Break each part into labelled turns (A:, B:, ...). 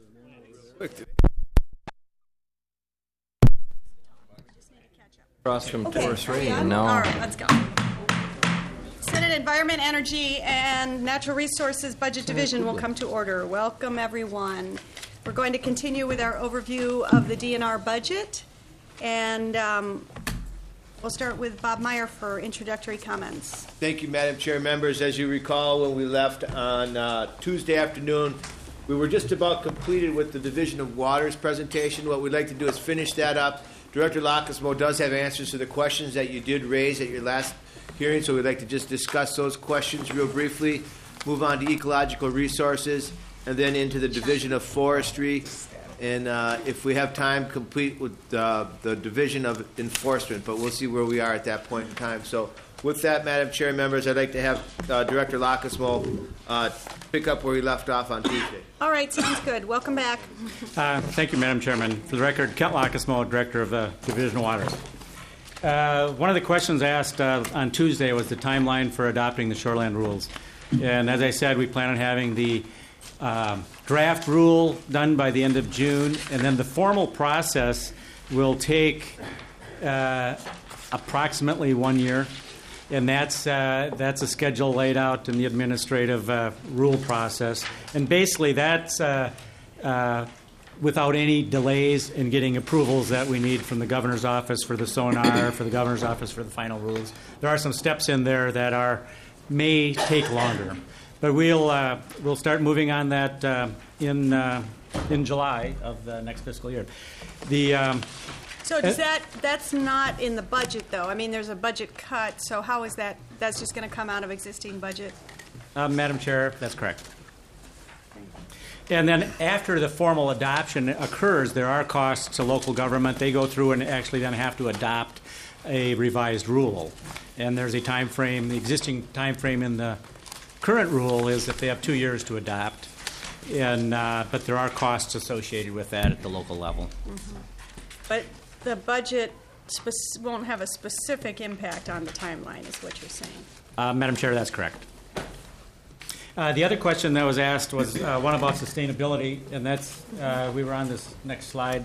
A: Across from 4-3, and now.
B: All right, let's go. Senate Environment, Energy, and Natural Resources Budget Division will come to order. Welcome, everyone. We're going to continue with our overview of the DNR budget, and we'll start with Bob Meyer for introductory comments.
C: Thank you, Madam Chair. Members, as you recall, when we left on Tuesday afternoon, we were just about completed with the Division of Waters presentation. What we'd like to do is finish that up. Director Lacasmo does have answers to the questions that you did raise at your last hearing, so we'd like to just discuss those questions real briefly, move on to ecological resources, and then into the Division of Forestry, and if we have time, complete with the Division of Enforcement, but we'll see where we are at that point in time. So with that, Madam Chair, members, I'd like to have Director Lacasmo pick up where we left off on Tuesday.
B: All right, sounds good. Welcome back.
D: Thank you, Madam Chairman. For the record, Kent Lacasmo, Director of the Division of Waters. One of the questions asked on Tuesday was the timeline for adopting the shoreland rules. And as I said, we plan on having the draft rule done by the end of June, and then the formal process will take approximately 1 year. And that's a schedule laid out in the administrative rule process. And basically that's without any delays in getting approvals that we need from the governor's office for the sonar, for the governor's office for the final rules. There are some steps in there that may take longer. But we'll start moving on that in July of the next fiscal year.
B: So does that's not in the budget, though? I mean, there's a budget cut, so how is that? That's just going to come out of existing budget?
D: Madam Chair, that's correct. And then after the formal adoption occurs, there are costs to local government. They go through and actually then have to adopt a revised rule. And there's a time frame. The existing time frame in the current rule is that they have 2 years to adopt. But there are costs associated with that at the local level.
B: Mm-hmm. But the budget won't have a specific impact on the timeline, is what you're saying.
D: Madam Chair, that's correct. The other question that was asked was one about sustainability, and that's we were on this next slide.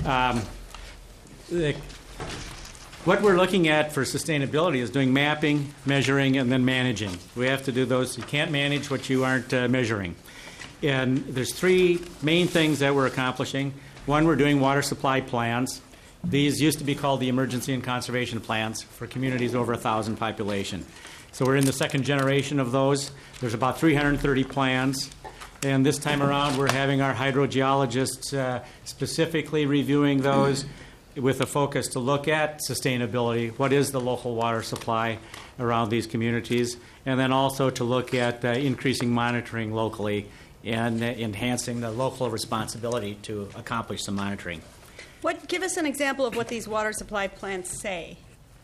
D: What we're looking at for sustainability is doing mapping, measuring, and then managing. We have to do those. You can't manage what you aren't measuring. And there's three main things that we're accomplishing. One, we're doing water supply plans. These used to be called the emergency and conservation plans for communities over 1,000 population. So we're in the second generation of those. There's about 330 plans. And this time around, we're having our hydrogeologists specifically reviewing those with a focus to look at sustainability. What is the local water supply around these communities? And then also to look at increasing monitoring locally and enhancing the local responsibility to accomplish the monitoring.
B: Give us an example of what these water supply plans say.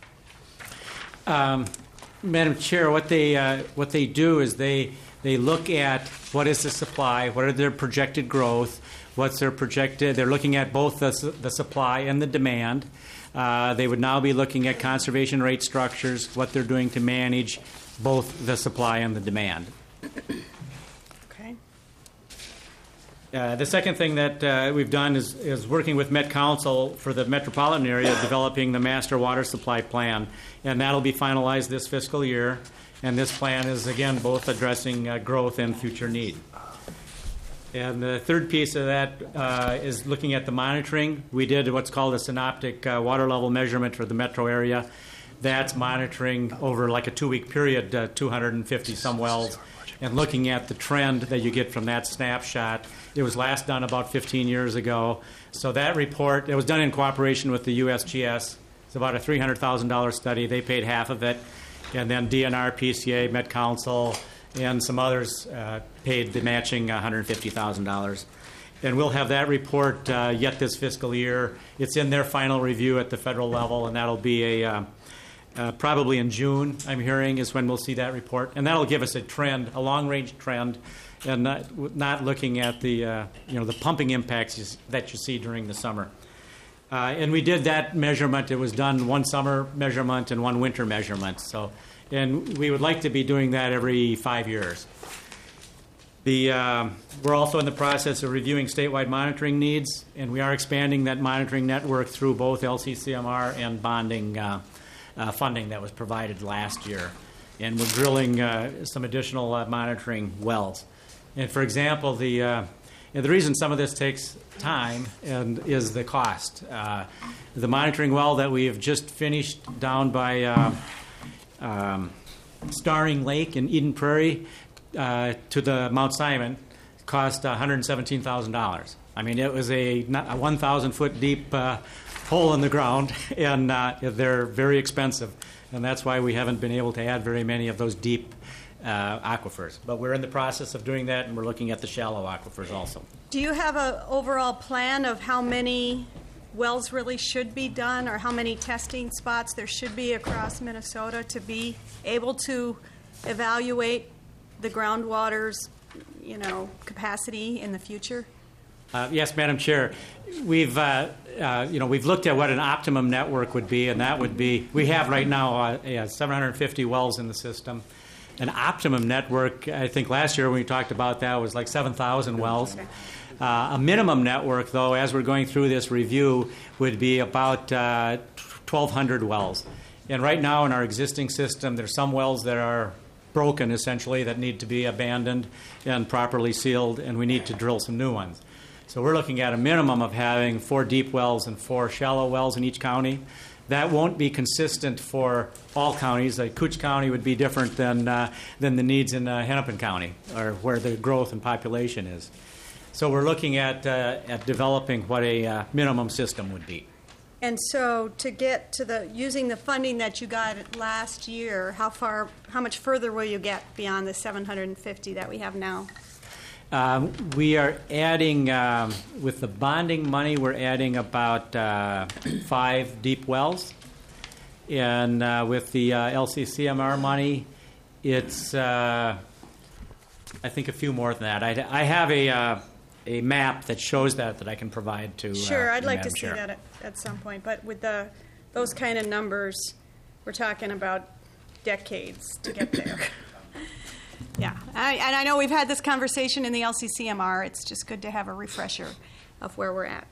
D: Madam Chair, what they do is they look at what is the supply, what are their projected growth, what's their projected. They're looking at both the supply and the demand. They would now be looking at conservation rate structures, what they're doing to manage both the supply and the demand. The second thing that we've done is working with Met Council for the metropolitan area, developing the master water supply plan, and that'll be finalized this fiscal year. And this plan is, again, both addressing growth and future need. And the third piece of that is looking at the monitoring. We did what's called a synoptic water level measurement for the metro area. That's monitoring over like a 2-week period, 250 some wells, and looking at the trend that you get from that snapshot. It was last done about 15 years ago. So that report, it was done in cooperation with the USGS. It's about a $300,000 study. They paid half of it. And then DNR, PCA, Met Council, and some others paid the matching $150,000. And we'll have that report yet this fiscal year. It's in their final review at the federal level, and that'll be probably in June, I'm hearing, is when we'll see that report. And that'll give us a trend, a long-range trend, and not looking at the pumping impacts that you see during the summer. And we did that measurement. It was done one summer measurement and one winter measurement. And we would like to be doing that every 5 years. We're also in the process of reviewing statewide monitoring needs, and we are expanding that monitoring network through both LCCMR and bonding funding that was provided last year. And we're drilling some additional monitoring wells. And for example, the reason some of this takes time is the cost. The monitoring well that we have just finished down by Starring Lake in Eden Prairie to the Mount Simon cost $117,000. I mean, it was a 1,000-foot deep hole in the ground, and they're very expensive, and that's why we haven't been able to add very many of those deep aquifers. But we're in the process of doing that, and we're looking at the shallow aquifers also.
B: Do you have an overall plan of how many wells really should be done, or how many testing spots there should be across Minnesota to be able to evaluate the groundwater's, capacity in the future?
D: Yes, Madam Chair. We've looked at what an optimum network would be, and that would be, we have right now 750 wells in the system. An optimum network, I think last year when we talked about that, was like 7,000 wells.
B: Okay.
D: A minimum network, though, as we're going through this review, would be about 1,200 wells. And right now in our existing system, there's some wells that are broken, essentially, that need to be abandoned and properly sealed, and we need to drill some new ones. So we're looking at a minimum of having 4 deep wells and 4 shallow wells in each county. That won't be consistent for all counties. Like Cooch County would be different than the needs in Hennepin County, or where the growth and population is. So we're looking at developing what a minimum system would be.
B: And so to get to using the funding that you got last year, how much further will you get beyond the 750 that we have now?
D: We are adding, with the bonding money, we're adding about 5 deep wells. And with the LCCMR money, it's, I think, a few more than that. I have a map that shows that I can provide to
B: Sure, I'd like to
D: Madam
B: see
D: Chair.
B: that at some point. But with those kind of numbers, we're talking about decades to get there. Yeah, and I know we've had this conversation in the LCCMR. It's just good to have a refresher of where we're at.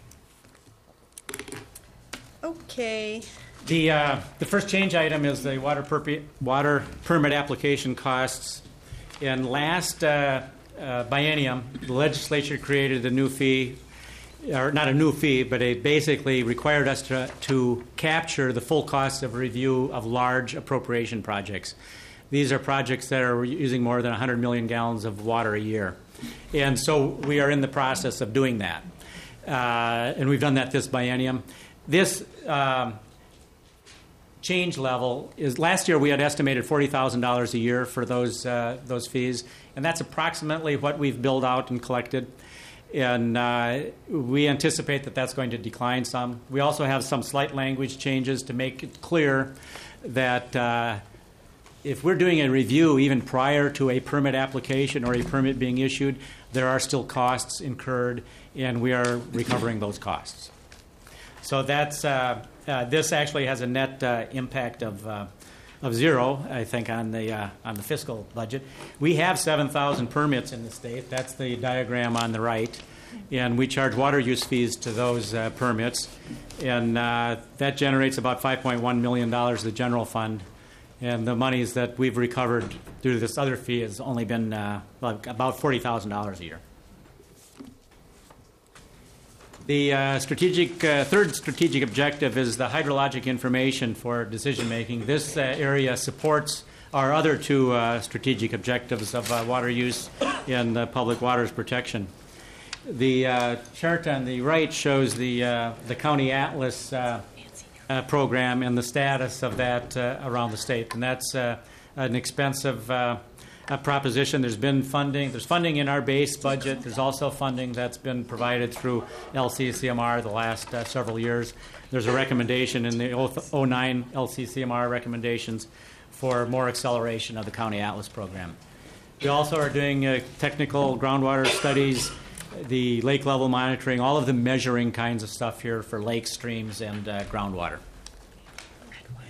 B: Okay.
D: The first change item is the water permit application costs. And last biennium, the legislature created a new fee, or not a new fee, but it basically required us to capture the full cost of review of large appropriation projects. These are projects that are using more than 100 million gallons of water a year. And so we are in the process of doing that. And we've done that this biennium. This change level is, last year we had estimated $40,000 a year for those fees, and that's approximately what we've billed out and collected. And we anticipate that that's going to decline some. We also have some slight language changes to make it clear that if we're doing a review even prior to a permit application or a permit being issued, there are still costs incurred, and we are recovering those costs. So that's this actually has a net impact of 0, I think, on the fiscal budget. We have 7,000 permits in the state. That's the diagram on the right, and we charge water use fees to those permits, and that generates about $5.1 million of the general fund. And the monies that we've recovered through this other fee has only been about $40,000 a year. The third strategic objective is the hydrologic information for decision making. This area supports our other 2 strategic objectives of water use and public waters protection. The chart on the right shows the County Atlas program and the status of that around the state, and that's an expensive proposition. There's been funding. There's funding in our base budget. There's also funding that's been provided through LCCMR the last several years. There's a recommendation in the 09 LCCMR recommendations for more acceleration of the County Atlas program. We also are doing technical groundwater studies, the lake level monitoring, all of the measuring kinds of stuff here for lakes, streams, and groundwater.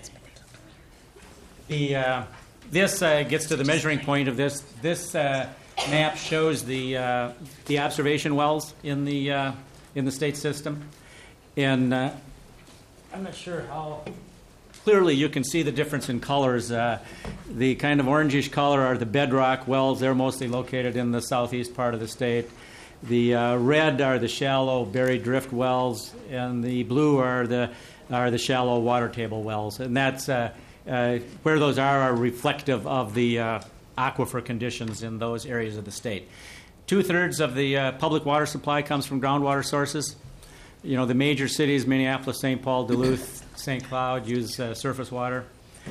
D: This gets to the measuring point of this. This map shows the observation wells in the state system, and I'm not sure how clearly you can see the difference in colors. The kind of orangish color are the bedrock wells. They're mostly located in the southeast part of the state. The red are the shallow buried drift wells, and the blue are the shallow water table wells. And that's where those are reflective of the aquifer conditions in those areas of the state. 2/3 of the public water supply comes from groundwater sources. You know, the major cities, Minneapolis, St. Paul, Duluth, St. Cloud, use surface water.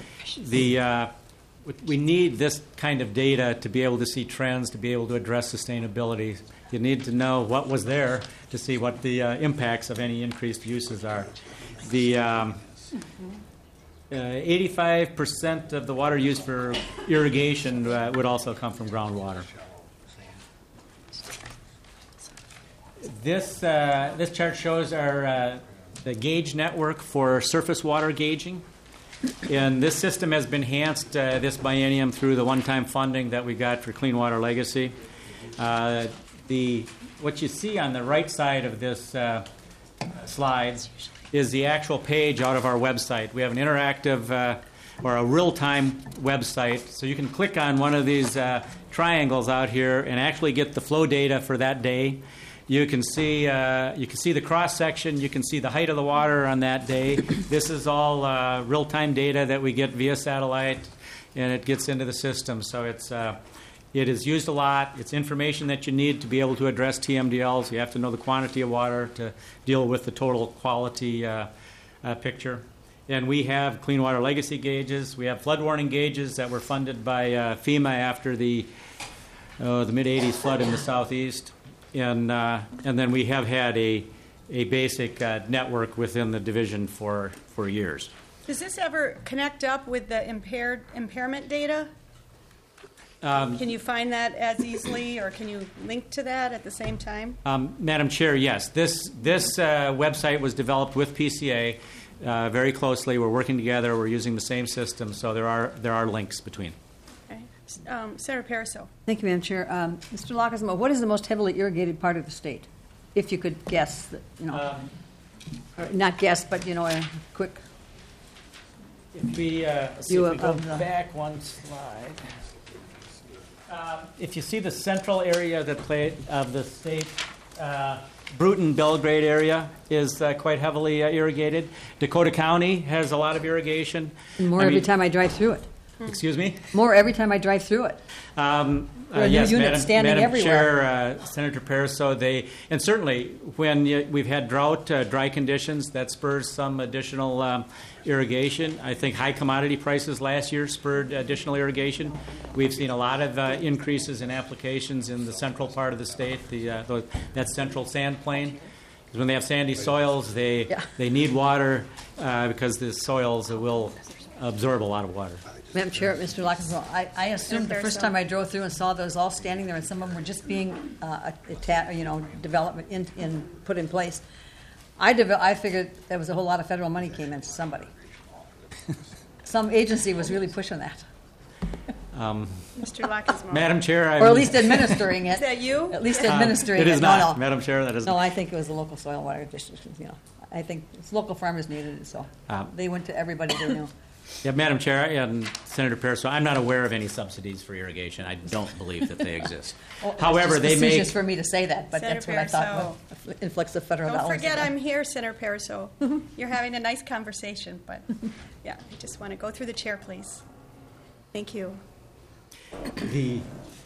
D: We need this kind of data to be able to see trends, to be able to address sustainability. You need to know what was there to see what the impacts of any increased uses are. The 85% of the water used for irrigation would also come from groundwater. This chart shows the gauge network for surface water gauging. And this system has been enhanced this biennium through the one-time funding that we got for Clean Water Legacy. What you see on the right side of this slide is the actual page out of our website. We have an interactive or a real-time website, so you can click on one of these triangles out here and actually get the flow data for that day. You can see the cross section. You can see the height of the water on that day. This is all real-time data that we get via satellite, and it gets into the system. So it is used a lot. It's information that you need to be able to address TMDLs. You have to know the quantity of water to deal with the total quality picture. And we have Clean Water Legacy gauges. We have flood warning gauges that were funded by FEMA after the mid-'80s flood in the southeast. And then we have had a basic network within the division for years.
B: Does this ever connect up with the impairment data? Can you find that as easily, or can you link to that at the same time?
D: Madam Chair, yes. This website was developed with PCA very closely. We're working together. We're using the same system, so there are links between.
B: Senator Pariseau.
E: Thank you, Madam Chair. Mr. Lockismo, what is the most heavily irrigated part of the state? If you could guess, or not guess, but, a quick...
D: If we go back one slide. If you see the central area of the state, Bruton, Belgrade area is quite heavily irrigated. Dakota County has a lot of irrigation.
E: More every time I drive through it.
D: Excuse me?
E: More every time I drive through it.
D: Yes, Madam
E: everywhere.
D: Chair, Senator Pariseau, and certainly when we've had drought, dry conditions, that spurs some additional irrigation. I think high commodity prices last year spurred additional irrigation. We've seen a lot of increases in applications in the central part of the state, that central sand plain. Because when they have sandy soils, they need water because the soils will absorb a lot of water.
E: Madam Chair, Mr. Lockismo, I assumed the first time I drove through and saw those all standing there, and some of them were just being development put in place. I figured there was a whole lot of federal money came into somebody. Some agency was really pushing that.
B: Mr. Lockismo.
D: Madam Chair,
E: or at least administering it.
B: Is that you?
E: At least administering it.
D: It is not, Madam Chair. That is.
E: No, I think it was the local soil water districts. I think local farmers needed it, so they went to everybody they knew.
D: Yeah, Madam Chair and Senator Pariseau, I'm not aware of any subsidies for irrigation. I don't believe that they exist. However, they may.
E: It's for me to say that, but
B: Senator
E: that's what I thought inflicts the federal dollars.
B: Don't forget, I'm here, Senator Pariseau. You're having a nice conversation, but I just want to go through the chair, please. Thank you.
D: The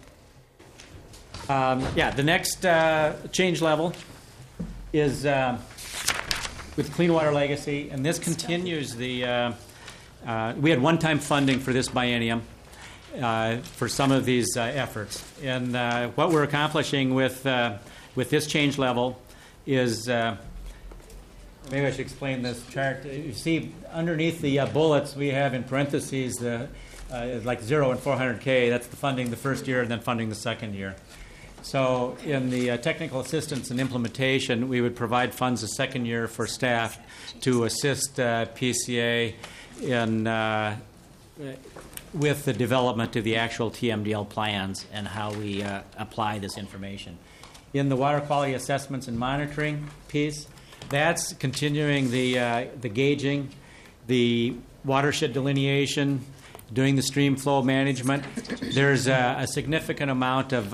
D: next change level is with Clean Water Legacy, and this continues the. We had one-time funding for this biennium for some of these efforts, and what we're accomplishing with this change level is maybe I should explain this chart. You see underneath the bullets we have in parentheses like 0 and 400K. That's the funding the first year and then funding the second year. So in the technical assistance and implementation, we would provide funds the second year for staff to assist PCA in with the development of the actual TMDL plans and how we apply this information. In the water quality assessments and monitoring piece, that's continuing the gauging, the watershed delineation, doing the stream flow management. There's a significant amount of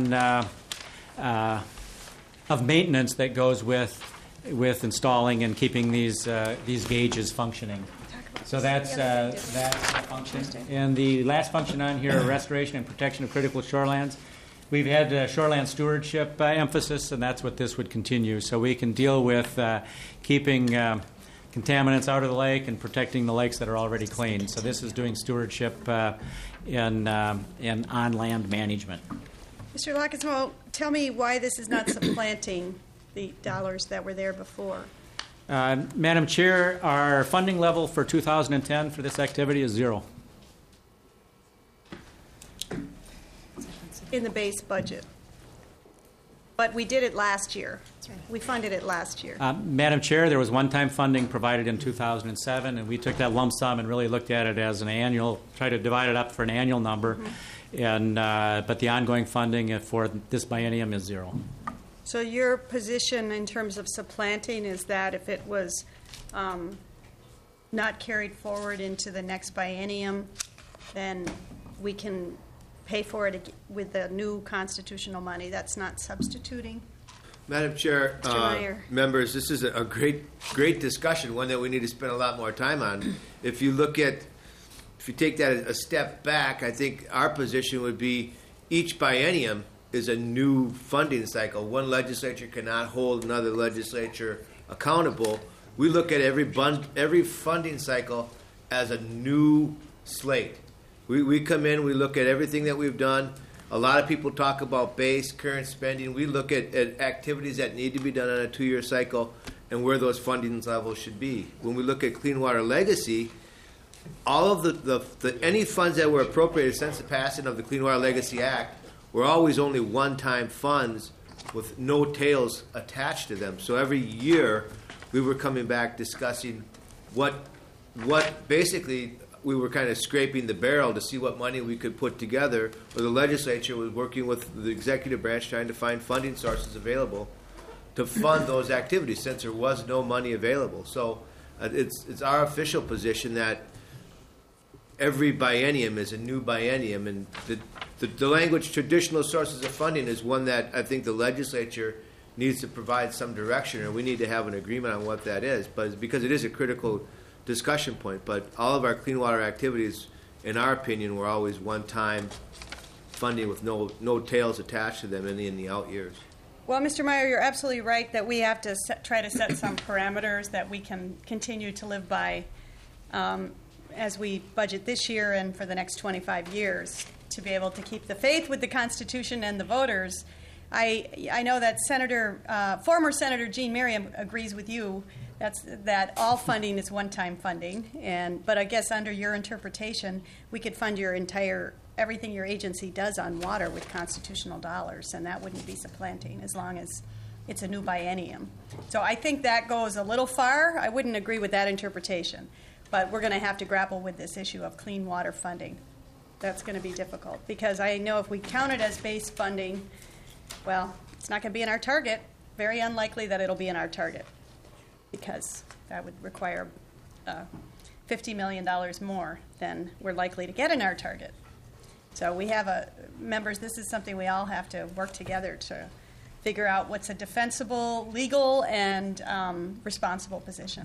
D: maintenance that goes with installing and keeping these gauges functioning. So that's function. And the last function on here, restoration and protection of critical shorelands. We've had shoreland stewardship emphasis, and that's what this would continue. So we can deal with keeping contaminants out of the lake and protecting the lakes that are already clean. So this is doing stewardship and on-land management.
B: Mr. Lockismo, tell me why this is not supplanting the dollars that were there before.
D: Madam Chair, our funding level for 2010 for this activity is 0.
B: In the base budget. But we did it last year. We funded it last year.
D: Madam Chair, there was one-time funding provided in 2007, and we took that lump sum and really looked at it as an annual, tried to divide it up for an annual number, and but the ongoing funding for this biennium is 0.
B: So your position in terms of supplanting is that if it was not carried forward into the next biennium, then we can pay for it with the new constitutional money. That's not substituting.
C: Madam Chair,
B: Mr. Meyer.
C: members, this is a great discussion, one that we need to spend a lot more time on. If you take that a step back, I think our position would be each biennium is a new funding cycle. One legislature cannot hold another legislature accountable. We look at every funding cycle as a new slate. We come in, we look at everything that we've done. A lot of people talk about base, current spending. We look at activities that need to be done on a 2-year cycle and where those funding levels should be. When we look at Clean Water Legacy, all of any funds that were appropriated since the passing of the Clean Water Legacy Act were always only one-time funds with no tails attached to them. So every year we were coming back discussing what basically we were kind of scraping the barrel to see what money we could put together, or the legislature was working with the executive branch trying to find funding sources available to fund those activities since there was no money available. So it's our official position that every biennium is a new biennium, and the language traditional sources of funding is one that I think the legislature needs to provide some direction, or we need to have an agreement on what that is, but because it is a critical discussion point. But all of our clean water activities, in our opinion, were always one-time funding with no tails attached to them in the out years.
B: Well, Mr. Meyer, you're absolutely right that we have to try to set some parameters that we can continue to live by as we budget this year and for the next 25 years to be able to keep the faith with the Constitution and the voters. I know that former Senator Jean Merriam agrees with you that all funding is one-time funding, but I guess under your interpretation, we could fund everything your agency does on water with constitutional dollars, and that wouldn't be supplanting as long as it's a new biennium. So I think that goes a little far. I wouldn't agree with that interpretation, but we're going to have to grapple with this issue of clean water funding. That's going to be difficult because I know if we count it as base funding, well, it's not going to be in our target. Very unlikely that it'll be in our target because that would require $50 million more than we're likely to get in our target. So we have members, this is something we all have to work together to figure out what's a defensible, legal, and responsible position.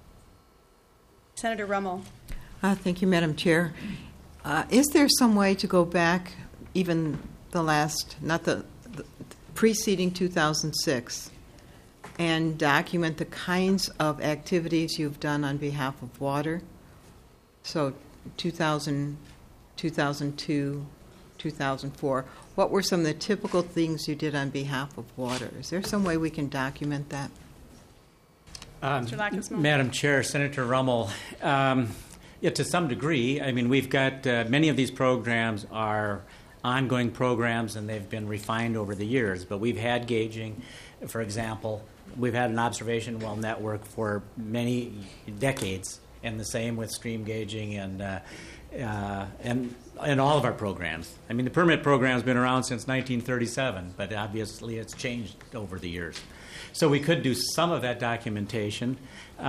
B: Senator Rummel.
F: Thank you, Madam Chair. Is there some way to go back, even the preceding 2006, and document the kinds of activities you've done on behalf of water? So 2000, 2002, 2004, what were some of the typical things you did on behalf of water? Is there some way we can document that?
D: Madam Chair, Senator Rummel, to some degree. I mean, we've got many of these programs are ongoing programs, and they've been refined over the years. But we've had gauging, for example. We've had an observation well network for many decades, and the same with stream gauging and all of our programs. I mean, the permit program's been around since 1937, but obviously it's changed over the years. So we could do some of that documentation.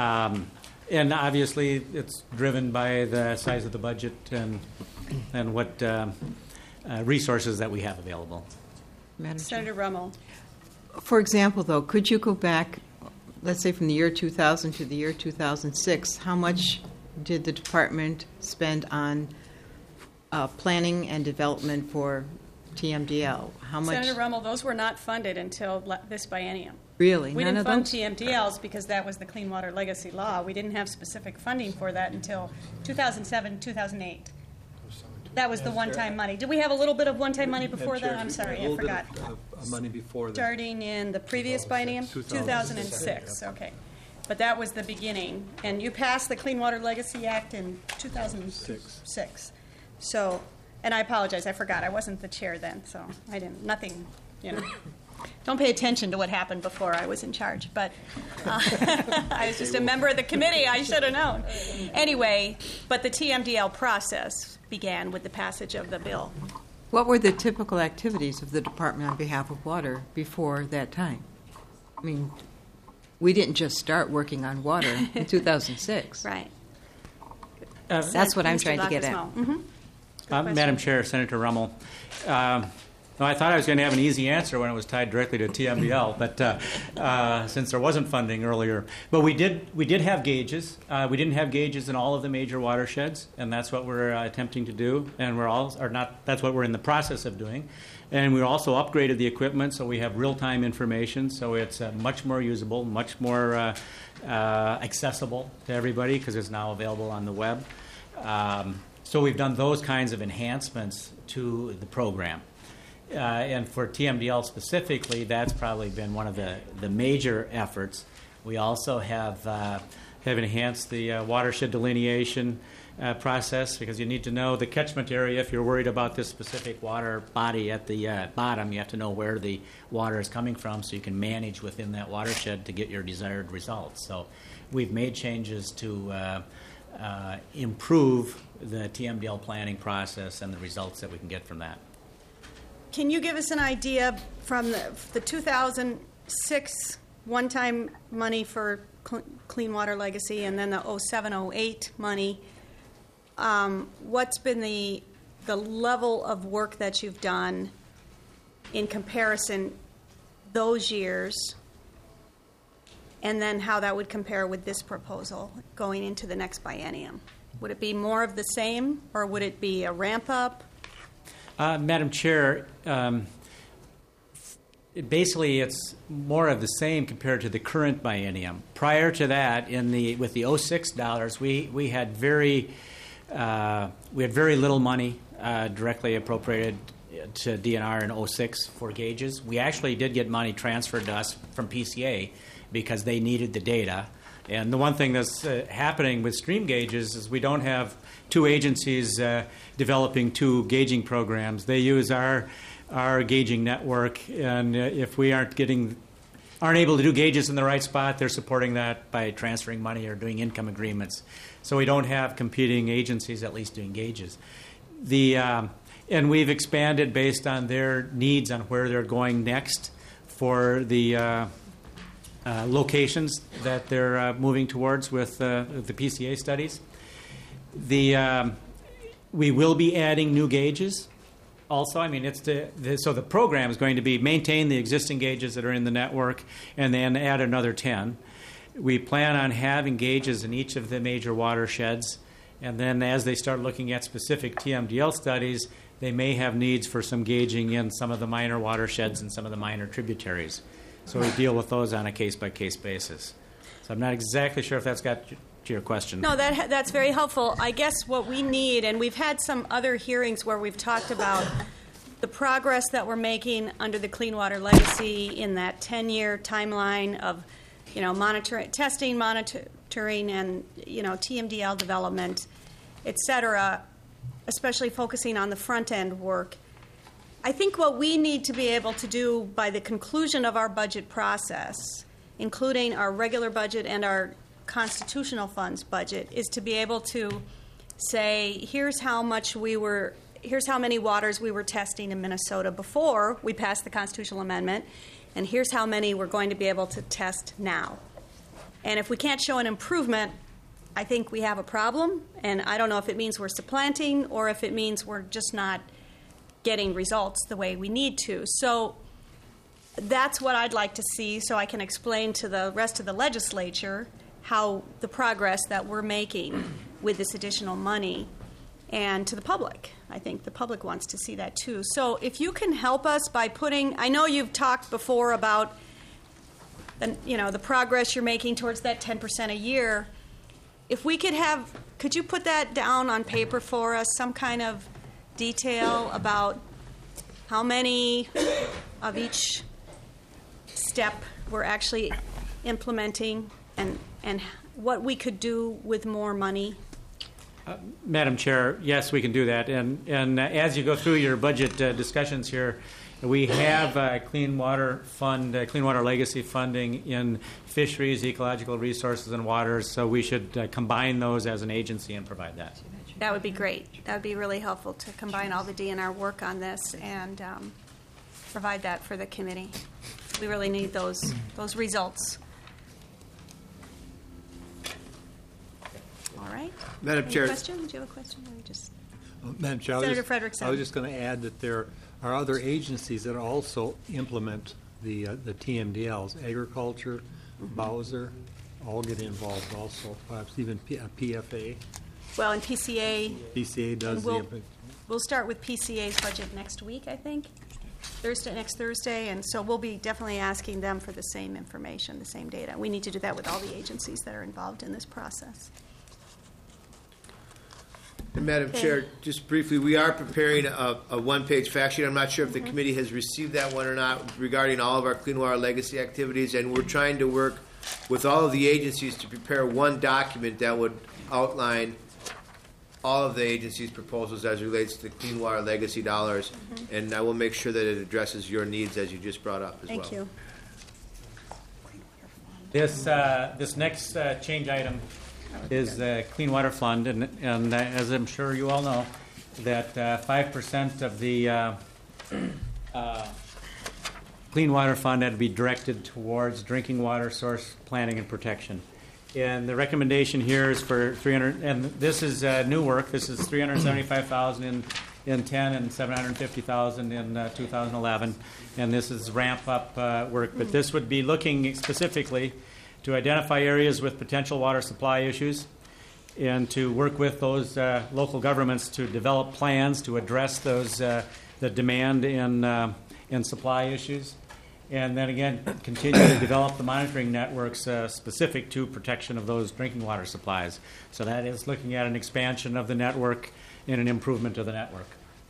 D: And obviously, it's driven by the size of the budget and what resources that we have available.
F: Madam Chair.
B: Senator Rummel.
F: For example, though, could you go back, let's say from the year 2000 to the year 2006, how much did the department spend on planning and development for TMDL? How much?
B: Senator Rummel, those were not funded until this biennium.
F: Really?
B: We
F: None
B: didn't
F: of
B: fund
F: those?
B: TMDLs because that was the Clean Water Legacy Law. We didn't have specific funding for that until 2007, 2008. That was the one-time money. Did we have a little bit of one-time money before that? I'm sorry, I forgot.
G: Money before that.
B: Starting in the previous biennium? 2006, okay. But that was the beginning. And you passed the Clean Water Legacy Act in 2006. So, and I apologize, I forgot. I wasn't the chair then, so I didn't, nothing, Don't pay attention to what happened before I was in charge, but I was just a member of the committee. I should have known. Anyway, but the TMDL process began with the passage of the bill.
F: What were the typical activities of the department on behalf of water before that time? I mean, we didn't just start working on water in 2006.
B: Right.
F: That's what I'm trying to get at.
B: Mm-hmm.
D: Madam Chair, Senator Rummel, I thought I was going to have an easy answer when it was tied directly to TMDL, but since there wasn't funding earlier. But we did have gauges. We didn't have gauges in all of the major watersheds, and that's what we're attempting to do. And that's what we're in the process of doing. And we also upgraded the equipment, so we have real-time information, so it's much more usable, much more accessible to everybody because it's now available on the web. So we've done those kinds of enhancements to the program. And for TMDL specifically, that's probably been one of the major efforts. We also have enhanced the watershed delineation process because you need to know the catchment area. If you're worried about this specific water body at the bottom, you have to know where the water is coming from so you can manage within that watershed to get your desired results. So we've made changes to improve the TMDL planning process and the results that we can get from that.
B: Can you give us an idea from the 2006 one-time money for Clean Water Legacy and then the 07-08 money? What's been the level of work that you've done in comparison those years, and then how that would compare with this proposal going into the next biennium? Would it be more of the same, or would it be a ramp-up?
D: Madam Chair, basically it's more of the same compared to the current biennium. Prior to that, with the 06 dollars, we had very little money directly appropriated to DNR in 06 for gauges. We actually did get money transferred to us from PCA because they needed the data. And the one thing that's happening with stream gauges is we don't have two agencies developing two gauging programs. They use our gauging network, and if we aren't able to do gauges in the right spot, they're supporting that by transferring money or doing income agreements. So we don't have competing agencies at least doing gauges. And we've expanded based on their needs on where they're going next for the locations that they're moving towards with the PCA studies. We will be adding new gauges. Also, I mean, so the program is going to be maintain the existing gauges that are in the network and then add another 10. We plan on having gauges in each of the major watersheds, and then as they start looking at specific TMDL studies, they may have needs for some gauging in some of the minor watersheds and some of the minor tributaries. So we deal with those on a case-by-case basis. So I'm not exactly sure if that's got to your question.
B: No, that's very helpful. I guess what we need, and we've had some other hearings where we've talked about the progress that we're making under the Clean Water Legacy in that 10-year timeline of, testing, monitoring, and, TMDL development, et cetera, especially focusing on the front-end work. I think what we need to be able to do by the conclusion of our budget process, including our regular budget and our constitutional funds budget is to be able to say, here's how many waters we were testing in Minnesota before we passed the constitutional amendment, and here's how many we're going to be able to test now. And if we can't show an improvement, I think we have a problem, and I don't know if it means we're supplanting or if it means we're just not getting results the way we need to. So that's what I'd like to see, so I can explain to the rest of the legislature how the progress that we're making with this additional money, and to the public. I think the public wants to see that too. So if you can help us by putting, I know you've talked before about the progress you're making towards that 10% a year. If we could you put that down on paper for us, some kind of detail about how many of each step we're actually implementing, and what we could do with more money?
D: Madam Chair, yes, we can do that. And as you go through your budget discussions here, we have Clean Water Fund, Clean Water Legacy funding in fisheries, ecological resources, and waters. So we should combine those as an agency and provide that.
B: That would be great. That would be really helpful to combine all the DNR work on this and provide that for the committee. We really need those results. All right.
C: Madam
B: Any
C: Chair.
B: question? Did you have a question? Or just
G: Madam Chair,
B: Senator Frederickson.
G: I was just going to add that there are other agencies that also implement the TMDLs. Agriculture, Bowser, all get involved also, perhaps even PFA.
B: Well, and PCA.
G: PCA does
B: We'll start with PCA's budget next week, I think. Next Thursday, and so we'll be definitely asking them for the same information, the same data. We need to do that with all the agencies that are involved in this process.
C: And Madam Chair, just briefly, we are preparing a one-page fact sheet. I'm not sure if the committee has received that one or not regarding all of our Clean Water Legacy activities, and we're trying to work with all of the agencies to prepare one document that would outline all of the agencies' proposals as it relates to Clean Water Legacy dollars, and I will make sure that it addresses your needs as you just brought up as well.
B: Thank you.
D: This next change item is the Clean Water Fund, and as I'm sure you all know, that 5% of the Clean Water Fund had to be directed towards drinking water source planning and protection. And the recommendation here is for 300, and this is new work. This is 375,000 in 10 and 750,000 in 2011, and this is ramp up work. But this would be looking specifically to identify areas with potential water supply issues, and to work with those local governments to develop plans to address those the demand and supply issues. And then again, continue to develop the monitoring networks specific to protection of those drinking water supplies. So that is looking at an expansion of the network and an improvement of the network.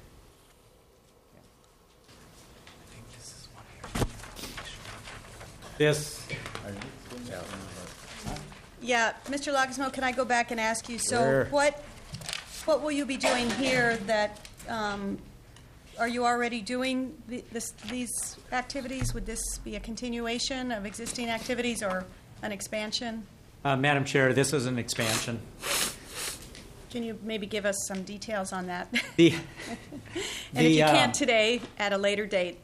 B: Yeah, Mr. Lockesmo, can I go back and ask you, so
D: Sure.
B: what will you be doing here that, are you already doing these activities? Would this be a continuation of existing activities or an expansion?
D: Madam Chair, this is an expansion.
B: Can you maybe give us some details on that?
D: The,
B: And if you can't today, at a later date.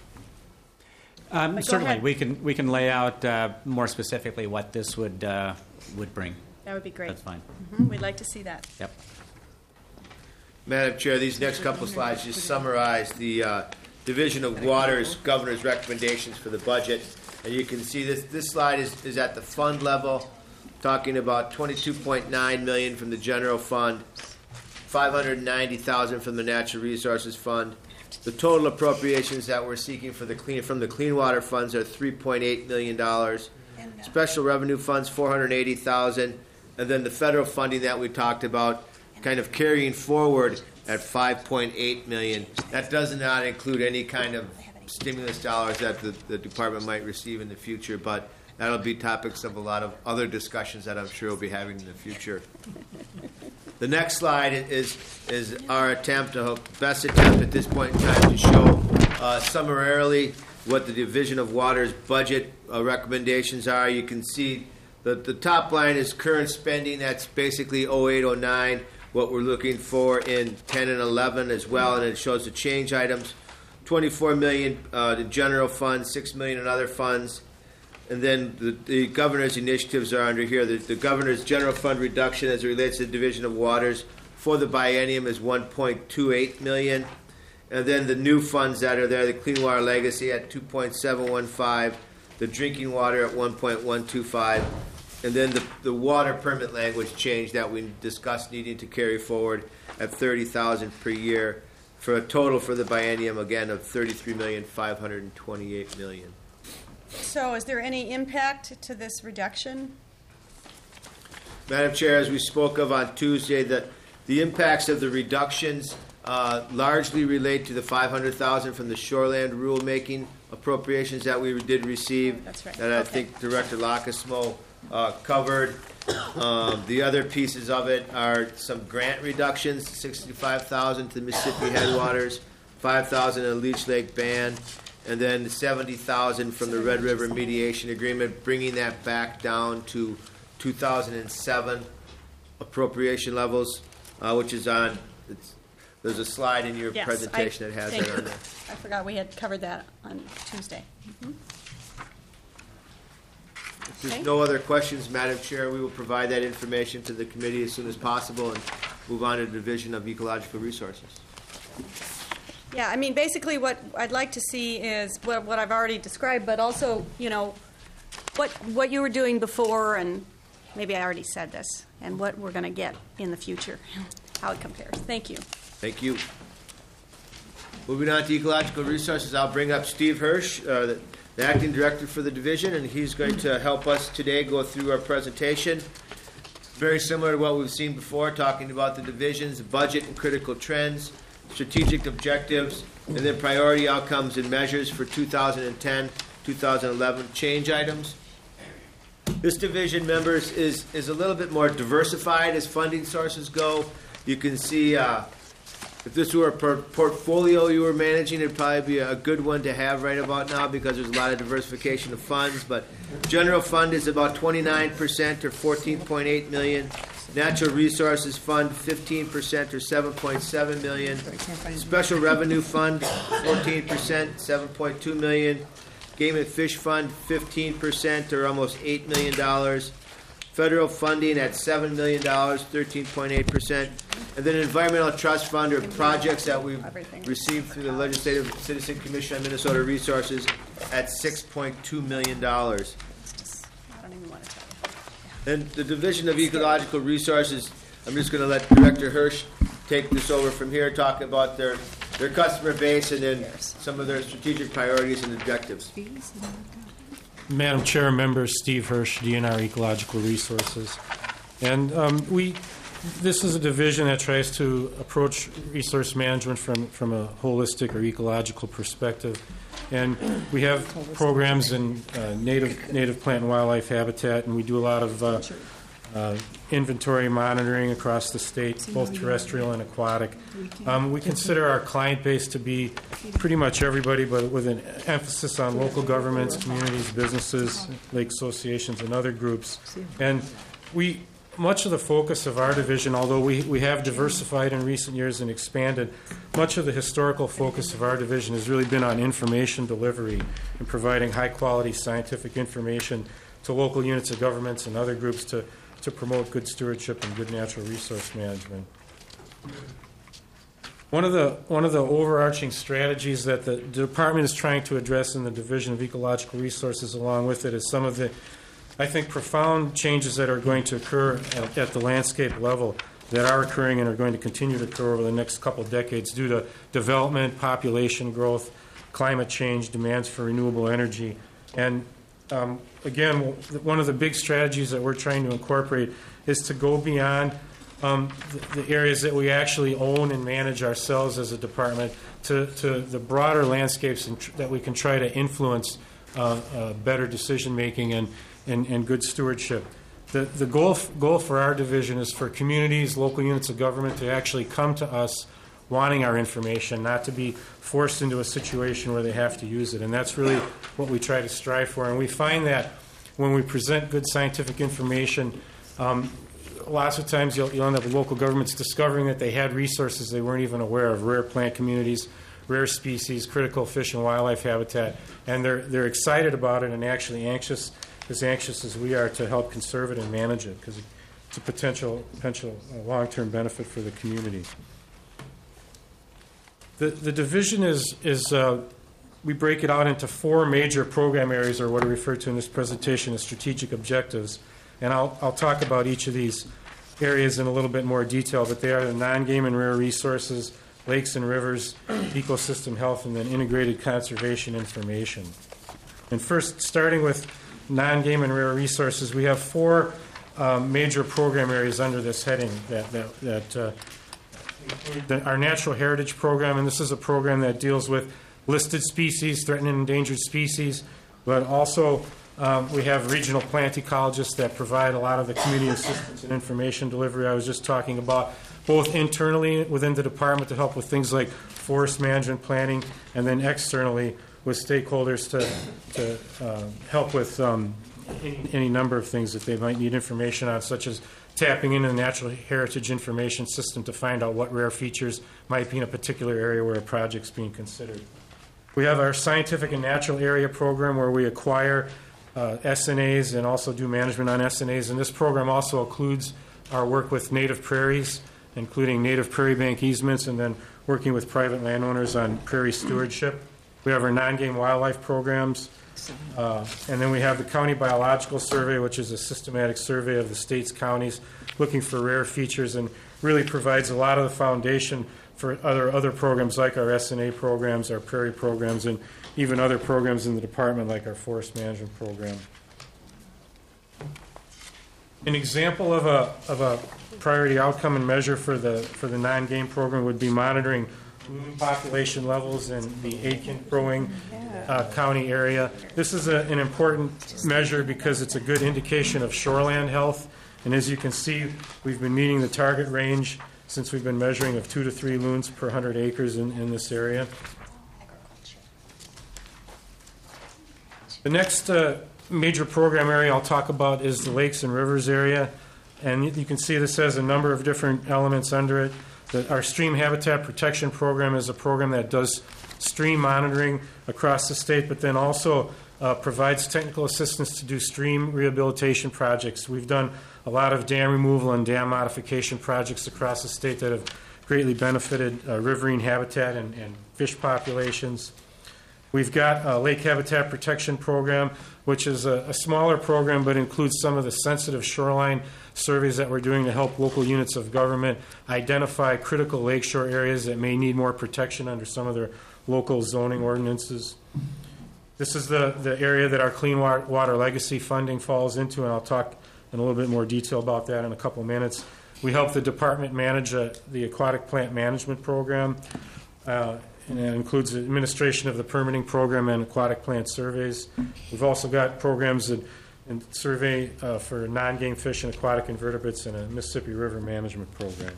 B: Go
D: certainly,
B: ahead.
D: we can lay out more specifically what this would bring.
B: That would be great.
D: That's fine.
B: We'd like to see that.
D: Yep.
C: Madam Chair, these next couple of slides just summarize the Division of Water's Governor's recommendations for the budget. And you can see this slide is at the fund level, talking about $22.9 million from the general fund, $590,000 from the Natural Resources Fund. The total appropriations that we're seeking from the Clean Water funds are $3.8 million. Special revenue funds, $480,000, and then the federal funding that we talked about, kind of carrying forward at $5.8 million. That does not include any kind of stimulus dollars that the department might receive in the future, but that'll be topics of a lot of other discussions that I'm sure we'll be having in the future. The next slide is our best attempt at this point in time to show summarily what the Division of Water's budget recommendations are. You can see The top line is current spending. That's basically 08, 09, what we're looking for in 10 and 11 as well, and it shows the change items. $24 million in general funds, $6 million in other funds. And then the governor's initiatives are under here. The governor's general fund reduction as it relates to the Division of Waters for the biennium is $1.28 million. And then the new funds that are there, the Clean Water Legacy at $2.715, the drinking water at $1.125, and then the water permit language change that we discussed needing to carry forward at $30,000 per year for a total for the biennium, again, of $33,528 million.
B: So is there any impact to this reduction?
C: Madam Chair, as we spoke of on Tuesday, that the impacts of the reductions largely relate to the $500,000 from the shoreland rulemaking appropriations that we did receive.
B: That's right.
C: That I
B: Okay.
C: think Director Lacasmo covered. The other pieces of it are some grant reductions, $65,000 to the Mississippi Headwaters, $5,000 in the Leech Lake Band, and then $70,000 from the Red River Mediation Agreement, bringing that back down to 2007 appropriation levels, which is on. There's a slide in your
B: Yes,
C: presentation that has
B: thank
C: that
B: you.
C: on there.
B: I forgot we had covered that on Tuesday.
C: If there's
B: Okay.
C: no other questions, Madam Chair, we will provide that information to the committee as soon as possible and move on to the Division of Ecological Resources.
B: Yeah, I mean, basically what I'd like to see is what I've already described, but also, what you were doing before, and maybe I already said this, and what we're going to get in the future, how it compares. Thank you.
C: Thank you. Moving on to Ecological Resources, I'll bring up Steve Hirsch, the Acting Director for the Division, and he's going to help us today go through our presentation. Very similar to what we've seen before, talking about the divisions, budget and critical trends, strategic objectives, and then priority outcomes and measures for 2010, 2011 change items. This division, members, is a little bit more diversified as funding sources go. You can see if this were a portfolio you were managing, it'd probably be a good one to have right about now because there's a lot of diversification of funds. But general fund is about 29% or $14.8 million. Natural Resources Fund, 15% or $7.7 million. Special Revenue Fund, 14%, $7.2 million. Game and Fish Fund, 15% or almost $8 million. Federal funding at $7 million, 13.8%. And then Environmental Trust Fund or projects that we've received through the Legislative Citizen Commission on Minnesota Resources at $6.2 million.
B: I don't even want to tell you.
C: Then the Division of Ecological Resources, I'm just going to let Director Hirsch take this over from here, talk about their customer base and then some of their strategic priorities and objectives.
H: Madam Chair, members, Steve Hirsch, DNR Ecological Resources. And this is a division that tries to approach resource management from a holistic or ecological perspective. And we have programs in native plant and wildlife habitat, and we do a lot of inventory monitoring across the state, both terrestrial and aquatic. We consider our client base to be pretty much everybody, but with an emphasis on local governments, communities, businesses, lake associations, and other groups. And much of the focus of our division, although we have diversified in recent years and expanded, much of the historical focus of our division has really been on information delivery and providing high-quality scientific information to local units of governments and other groups to promote good stewardship and good natural resource management. One of the overarching strategies that the department is trying to address in the Division of Ecological Resources along with it is some of the, I think, profound changes that are going to occur at the landscape level that are occurring and are going to continue to occur over the next couple of decades due to development, population growth, climate change, demands for renewable energy. And again, one of the big strategies that we're trying to incorporate is to go beyond the areas that we actually own and manage ourselves as a department to the broader landscapes that we can try to influence better decision-making and good stewardship. The goal for our division is for communities, local units of government to actually come to us wanting our information, not to be forced into a situation where they have to use it. And that's really what we try to strive for. And we find that when we present good scientific information, lots of times you'll end up with local governments discovering that they had resources they weren't even aware of, rare plant communities, rare species, critical fish and wildlife habitat, and they're excited about it and actually as anxious as we are to help conserve it and manage it, because it's a potential long-term benefit for the community. The division is we break it out into 4 major program areas, or what are referred to in this presentation as strategic objectives. And I'll talk about each of these areas in a little bit more detail, but they are the non-game and rare resources, lakes and rivers, ecosystem health, and then integrated conservation information. And first, starting with non-game and rare resources, we have 4 major program areas under this heading that our Natural Heritage Program, and this is a program that deals with listed species, threatened and endangered species, but also we have regional plant ecologists that provide a lot of the community assistance and information delivery I was just talking about, both internally within the department to help with things like forest management planning, and then externally with stakeholders to help with any number of things that they might need information on, such as tapping into the Natural Heritage Information System to find out what rare features might be in a particular area where a project's being considered. We have our Scientific and Natural Area Program, where we acquire SNAs and also do management on SNAs. And this program also includes our work with native prairies, including native prairie bank easements, and then working with private landowners on prairie stewardship. We have our non-game wildlife programs. And then we have the County Biological Survey, which is a systematic survey of the state's counties, looking for rare features, and really provides a lot of the foundation for other programs like our SNA programs, our prairie programs, and even other programs in the department like our forest management program. An example of a priority outcome and measure for the non-game program would be monitoring loon population levels in the Aitkin-Crow Wing County area. This is an important measure because it's a good indication of shoreland health. And as you can see, we've been meeting the target range since we've been measuring of 2 to 3 loons per 100 acres in this area. The next major program area I'll talk about is the lakes and rivers area. And you can see this has a number of different elements under it. Our Stream Habitat Protection Program is a program that does stream monitoring across the state, but then also provides technical assistance to do stream rehabilitation projects. We've done a lot of dam removal and dam modification projects across the state that have greatly benefited riverine habitat and fish populations. We've got a Lake Habitat Protection Program, which is a smaller program but includes some of the sensitive shoreline surveys that we're doing to help local units of government identify critical lakeshore areas that may need more protection under some of their local zoning ordinances. This is the area that our Clean Water Legacy funding falls into, and I'll talk in a little bit more detail about that in a couple of minutes. We help the department manage the Aquatic Plant Management Program, and it includes administration of the permitting program and aquatic plant surveys. We've also got programs that survey for non-game fish and aquatic invertebrates, and a Mississippi River Management Program.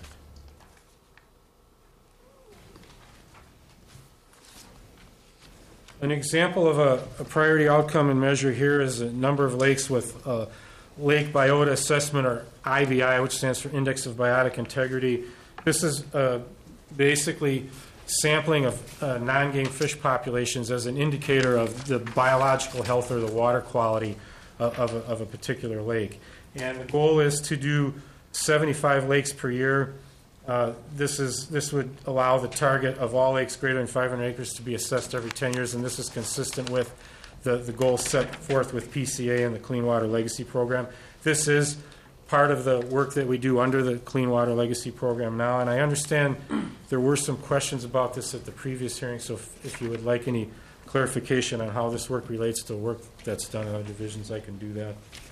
H: An example of a priority outcome and measure here is a number of lakes with Lake Biota Assessment, or IBI, which stands for Index of Biotic Integrity. This is basically sampling of non-game fish populations as an indicator of the biological health or the water quality of a particular lake. And the goal is to do 75 lakes per year. This would allow the target of all lakes greater than 500 acres to be assessed every 10 years, and this is consistent with the goals set forth with PCA and the Clean Water Legacy Program. This is part of the work that we do under the Clean Water Legacy Program now, and I understand there were some questions about this at the previous hearing, so if you would like any clarification on how this work relates to work that's done in other divisions, I can do that.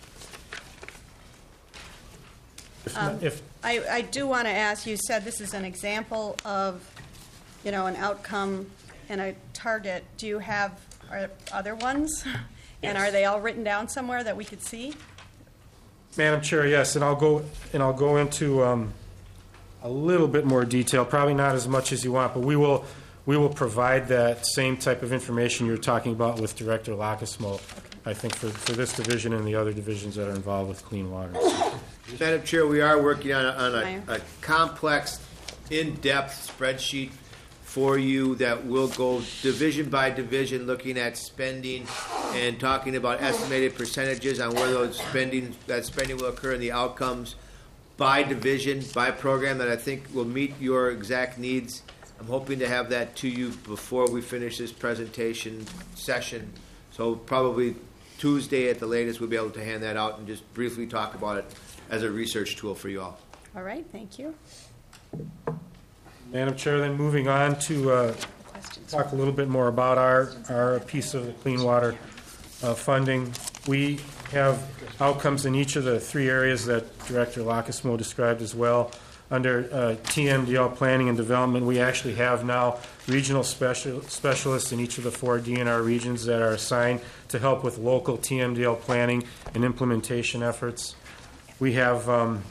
B: I do want to ask, you said this is an example of, an outcome and a target. Do you have other ones? And are they all written down somewhere that we could see?
H: Madam Chair, yes, and I'll go into a little bit more detail, probably not as much as you want, but we will provide that same type of information you're talking about with Director Lacasmo I think, for this division and the other divisions that are involved with clean water.
C: Madam Chair, we are working on
B: Meyer.
C: a complex, in-depth spreadsheet for you that will go division by division, looking at spending and talking about estimated percentages on where that spending will occur and the outcomes by division, by program, that I think will meet your exact needs. I'm hoping to have that to you before we finish this presentation session. So probably Tuesday at the latest, we'll be able to hand that out and just briefly talk about it as a research tool for you all.
B: All right, thank you.
H: Madam Chair, then moving on to
B: Questions?
H: talk a little bit more about our piece of the clean water funding. We have outcomes in each of the three areas that Director Lockersmo described as well. Under TMDL planning and development, we actually have now regional specialists in each of the 4 DNR regions that are assigned to help with local TMDL planning and implementation efforts. We have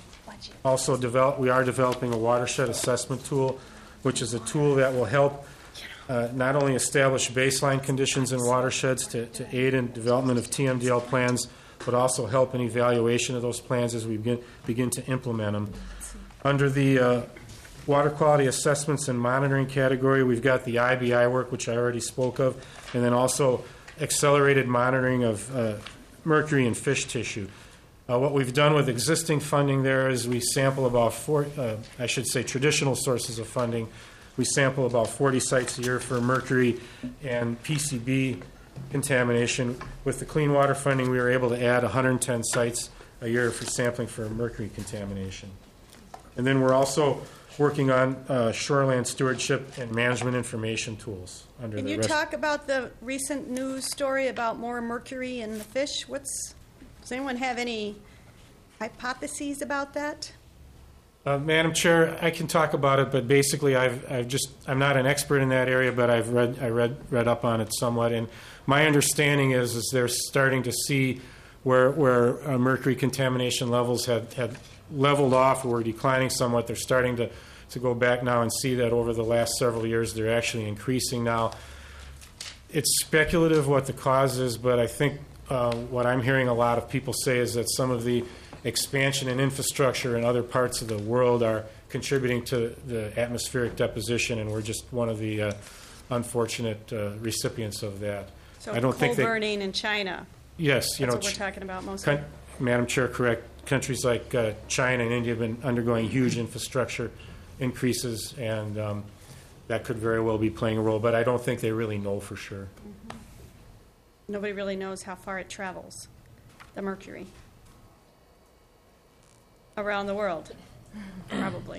H: also we are developing a watershed assessment tool, which is a tool that will help not only establish baseline conditions in watersheds to aid in development of TMDL plans, but also help in evaluation of those plans as we begin to implement them. Under the water quality assessments and monitoring category, we've got the IBI work, which I already spoke of, and then also accelerated monitoring of mercury in fish tissue. What we've done with existing funding there is we sample about traditional sources of funding. We sample about 40 sites a year for mercury and PCB contamination. With the clean water funding, we were able to add 110 sites a year for sampling for mercury contamination. And then we're also working on shoreland stewardship and management information tools.
B: Can you talk about the recent news story about more mercury in the fish? Does anyone have any hypotheses about that?
H: Madam Chair, I can talk about it, but basically I'm not an expert in that area, but I read up on it somewhat, and my understanding is they're starting to see where mercury contamination levels had leveled off or were declining somewhat. They're starting to go back now and see that over the last several years they're actually increasing now. It's speculative what the cause is, but I think what I'm hearing a lot of people say is that some of the expansion in infrastructure in other parts of the world are contributing to the atmospheric deposition, and we're just one of the unfortunate recipients of that.
B: So
H: I don't think
B: burning in China.
H: Yes,
B: That's what we're talking about mostly.
H: Madam Chair, correct. Countries like China and India have been undergoing huge infrastructure increases, and that could very well be playing a role, but I don't think they really know for sure.
B: Mm-hmm. Nobody really knows how far it travels, the mercury, around the world, probably.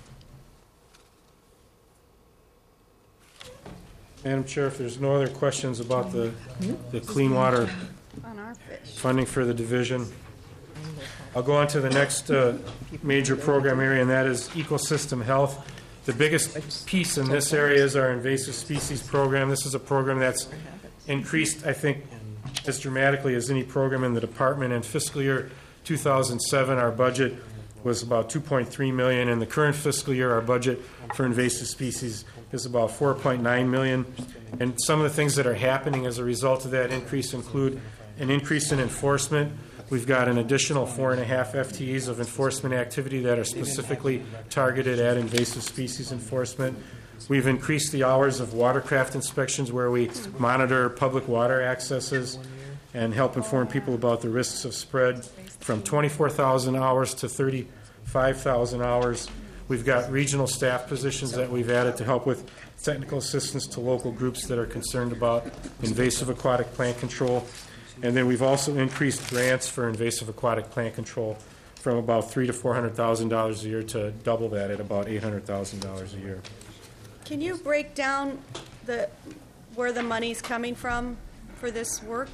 H: Madam Chair, if there's no other questions about the clean water
B: On our fish.
H: funding for the division, I'll go on to the next major program area, and that is ecosystem health. The biggest piece in this area is our invasive species program. This is a program that's increased, I think, as dramatically as any program in the department. In fiscal year 2007, our budget was about $2.3 million. In the current fiscal year, our budget for invasive species is about $4.9 million. And some of the things that are happening as a result of that increase include an increase in enforcement. We've got an additional 4.5 FTEs of enforcement activity that are specifically targeted at invasive species enforcement. We've increased the hours of watercraft inspections where we monitor public water accesses and help inform people about the risks of spread from 24,000 hours to 35,000 hours. We've got regional staff positions that we've added to help with technical assistance to local groups that are concerned about invasive aquatic plant control. And then we've also increased grants for invasive aquatic plant control from about $300,000 to $400,000 a year to double that at about $800,000 a year.
B: Can you break down where the money's coming from for this work?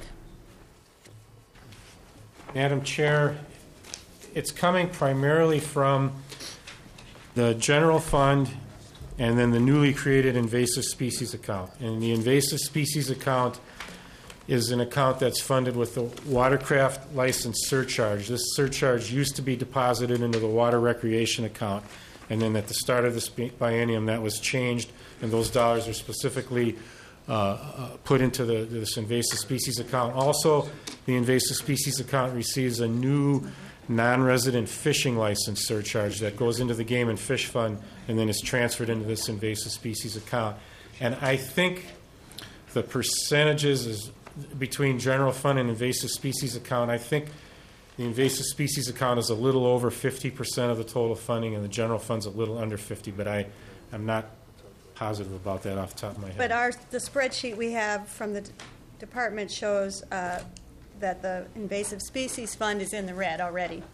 H: Madam Chair, it's coming primarily from the general fund and then the newly created invasive species account. And the invasive species account is an account that's funded with the watercraft license surcharge. This surcharge used to be deposited into the water recreation account, and then at the start of this biennium that was changed, and those dollars are specifically put into this invasive species account. Also, the invasive species account receives a new non-resident fishing license surcharge that goes into the Game and Fish Fund and then is transferred into this invasive species account. And I think the percentages is between general fund and invasive species account. I think the invasive species account is a little over 50% of the total funding, and the general fund's a little under 50. But I'm not positive about that off the top of my head.
B: But the spreadsheet we have from the department shows that the invasive species fund is in the red already.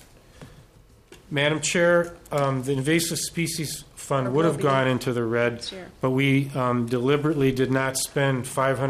H: Madam Chair, the invasive species fund would have gone into the red, but we deliberately did not spend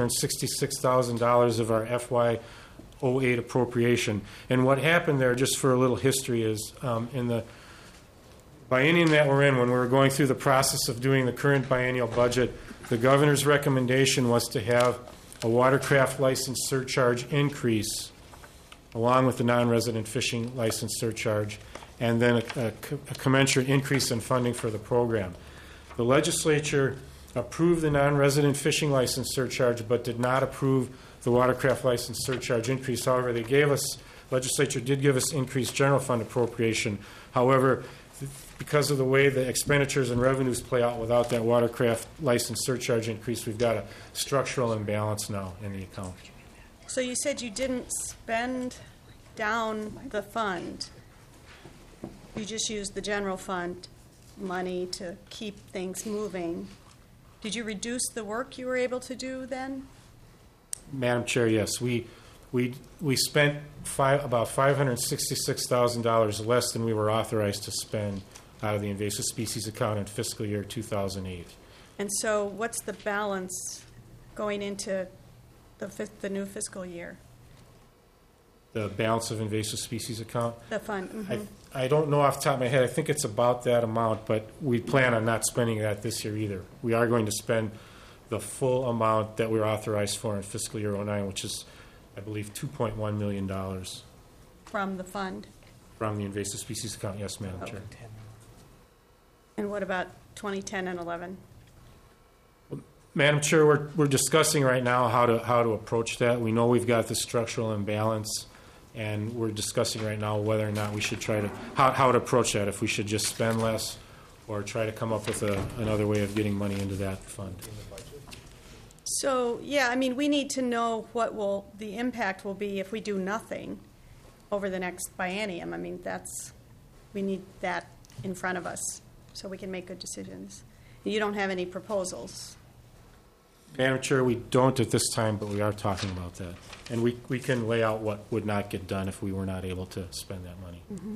H: $566,000 of our FY08 appropriation. And what happened there, just for a little history, is in the biennium that we're in, when we were going through the process of doing the current biennial budget, the governor's recommendation was to have a watercraft license surcharge increase along with the non-resident fishing license surcharge, and then a commensurate increase in funding for the program. The legislature approved the non-resident fishing license surcharge but did not approve the watercraft license surcharge increase. However, legislature did give us increased general fund appropriation. However, because of the way the expenditures and revenues play out without that watercraft license surcharge increase, we've got a structural imbalance now in the account.
B: So you said you didn't spend down the fund. You just used the general fund money to keep things moving. Did you reduce the work you were able to do then?
H: Madam Chair, yes. We spent about $566,000 less than we were authorized to spend out of the invasive species account in fiscal year 2008.
B: And so what's the balance going into the new fiscal year?
H: The balance of invasive species account?
B: The fund. Mm-hmm.
H: I don't know off the top of my head. I think it's about that amount, but we plan on not spending that this year either. We are going to spend the full amount that we're authorized for in fiscal year 09, which is, I believe, $2.1 million.
B: From the fund?
H: From the invasive species account, yes, Madam Chair.
B: And what about 2010 and 11?
H: Madam Chair, we're discussing right now how to approach that. We know we've got the structural imbalance, and we're discussing right now whether or not we should try to how to approach that. If we should just spend less, or try to come up with another way of getting money into that fund.
B: So yeah, I mean, we need to know what the impact will be if we do nothing over the next biennium. I mean, we need that in front of us so we can make good decisions. You don't have any proposals.
H: Madam Chair, we don't at this time, but we are talking about that. And we can lay out what would not get done if we were not able to spend that money.
B: Mm-hmm.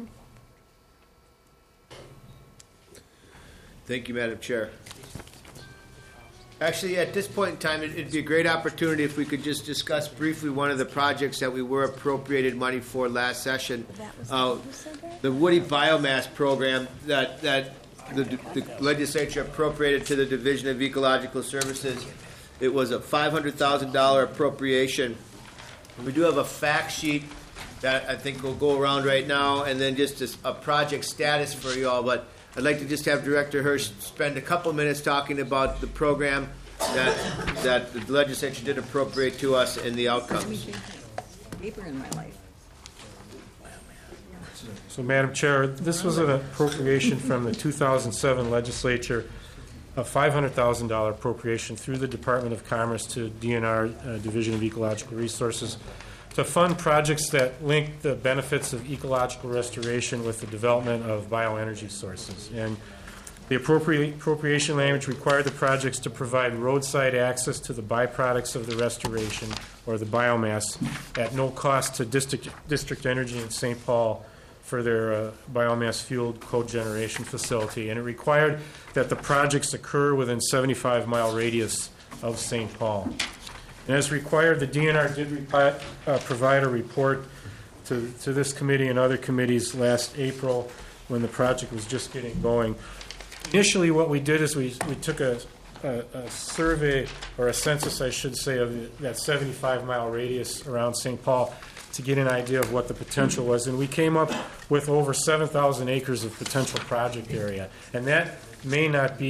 C: Thank you, Madam Chair. Actually, at this point in time, it'd be a great opportunity if we could just discuss briefly one of the projects that we were appropriated money for last session. The Woody Biomass Program that the legislature appropriated to the Division of Ecological Services. It was a $500,000 appropriation. We do have a fact sheet that I think will go around right now, and then just a project status for you all. But I'd like to just have Director Hirsch spend a couple minutes talking about the program that the legislature did appropriate to us and the outcomes.
E: Paper in my life.
H: So, Madam Chair, this was an appropriation from the 2007 legislature, a $500,000 appropriation through the Department of Commerce to DNR, Division of Ecological Resources, to fund projects that link the benefits of ecological restoration with the development of bioenergy sources. And the appropriation language required the projects to provide roadside access to the byproducts of the restoration, or the biomass, at no cost to District Energy in St. Paul for their biomass-fueled cogeneration facility. And it required that the projects occur within 75-mile radius of St. Paul. And as required, the DNR did provide a report to this committee and other committees last April when the project was just getting going. Initially, what we did is we took a survey, or a census, I should say, of that 75-mile radius around St. Paul to get an idea of what the potential was. And we came up with over 7,000 acres of potential project area. And that may not be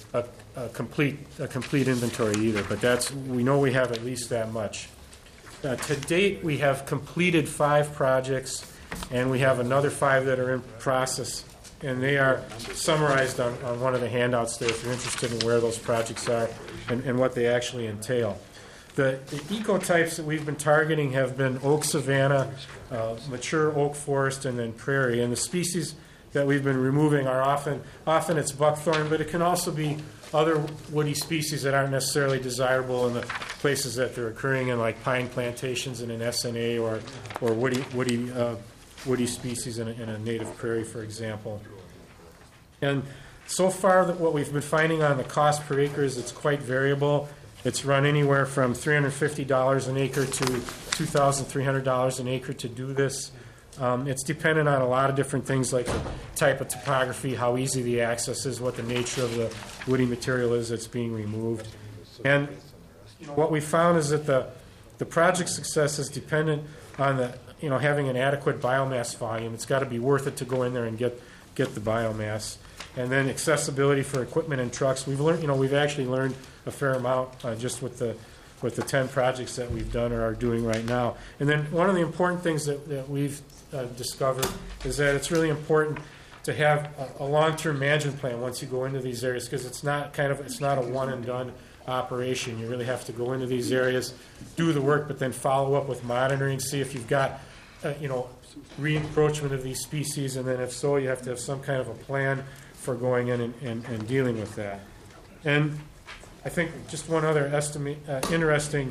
H: a complete inventory either, but we know we have at least that much. To date, we have completed 5 projects, and we have another 5 that are in process, and they are summarized on one of the handouts there if you're interested in where those projects are and what they actually entail. The ecotypes that we've been targeting have been oak savanna, mature oak forest, and then prairie. And the species that we've been removing are often it's buckthorn, but it can also be other woody species that aren't necessarily desirable in the places that they're occurring in, like pine plantations in an SNA or woody species in a native prairie, for example. And so far, what we've been finding on the cost per acre is it's quite variable. It's run anywhere from $350 an acre to $2,300 an acre to do this. It's dependent on a lot of different things like the type of topography, how easy the access is, what the nature of the woody material is that's being removed. And what we found is that the project success is dependent on having an adequate biomass volume. It's got to be worth it to go in there and get the biomass. And then accessibility for equipment and trucks. We've actually learned a fair amount just with the 10 projects that we've done or are doing right now. And then one of the important things that we've discovered is that it's really important to have a long-term management plan once you go into these areas, because it's not a one and done operation. You really have to go into these areas, do the work, but then follow up with monitoring, see if you've got re-encroachment of these species, and then if so, you have to have some kind of a plan for going in and dealing with that. And I think just one other interesting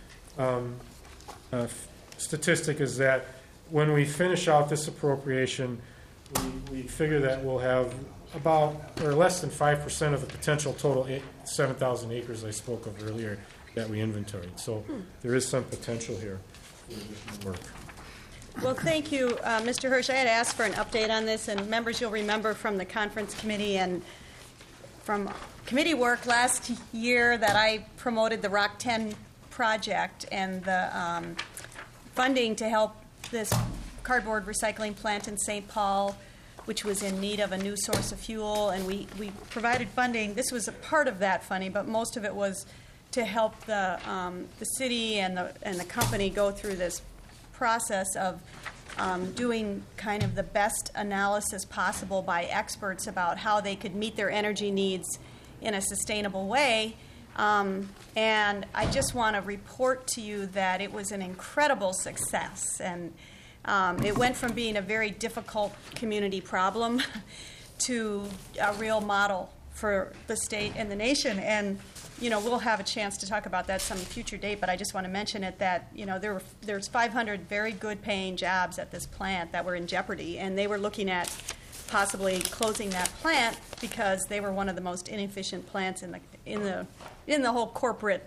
H: statistic is that when we finish out this appropriation, we figure that we'll have about or less than 5% of the potential total 7,000 acres I spoke of earlier that we inventoried. So there is some potential here for additional work.
B: Well, thank you, Mr. Hirsch. I had asked for an update on this, and members, you'll remember from the conference committee and from committee work last year that I promoted the Rock 10 project and the funding to help this cardboard recycling plant in St. Paul, which was in need of a new source of fuel, and we provided funding. This was a part of that funding, but most of it was to help the city and the company go through this process of doing kind of the best analysis possible by experts about how they could meet their energy needs in a sustainable way. And I just want to report to you that it was an incredible success. And it went from being a very difficult community problem to a real model for the state and the nation. And we'll have a chance to talk about that some future date, but I just want to mention it that, there's 500 very good paying jobs at this plant that were in jeopardy, and they were looking at possibly closing that plant because they were one of the most inefficient plants in the whole corporate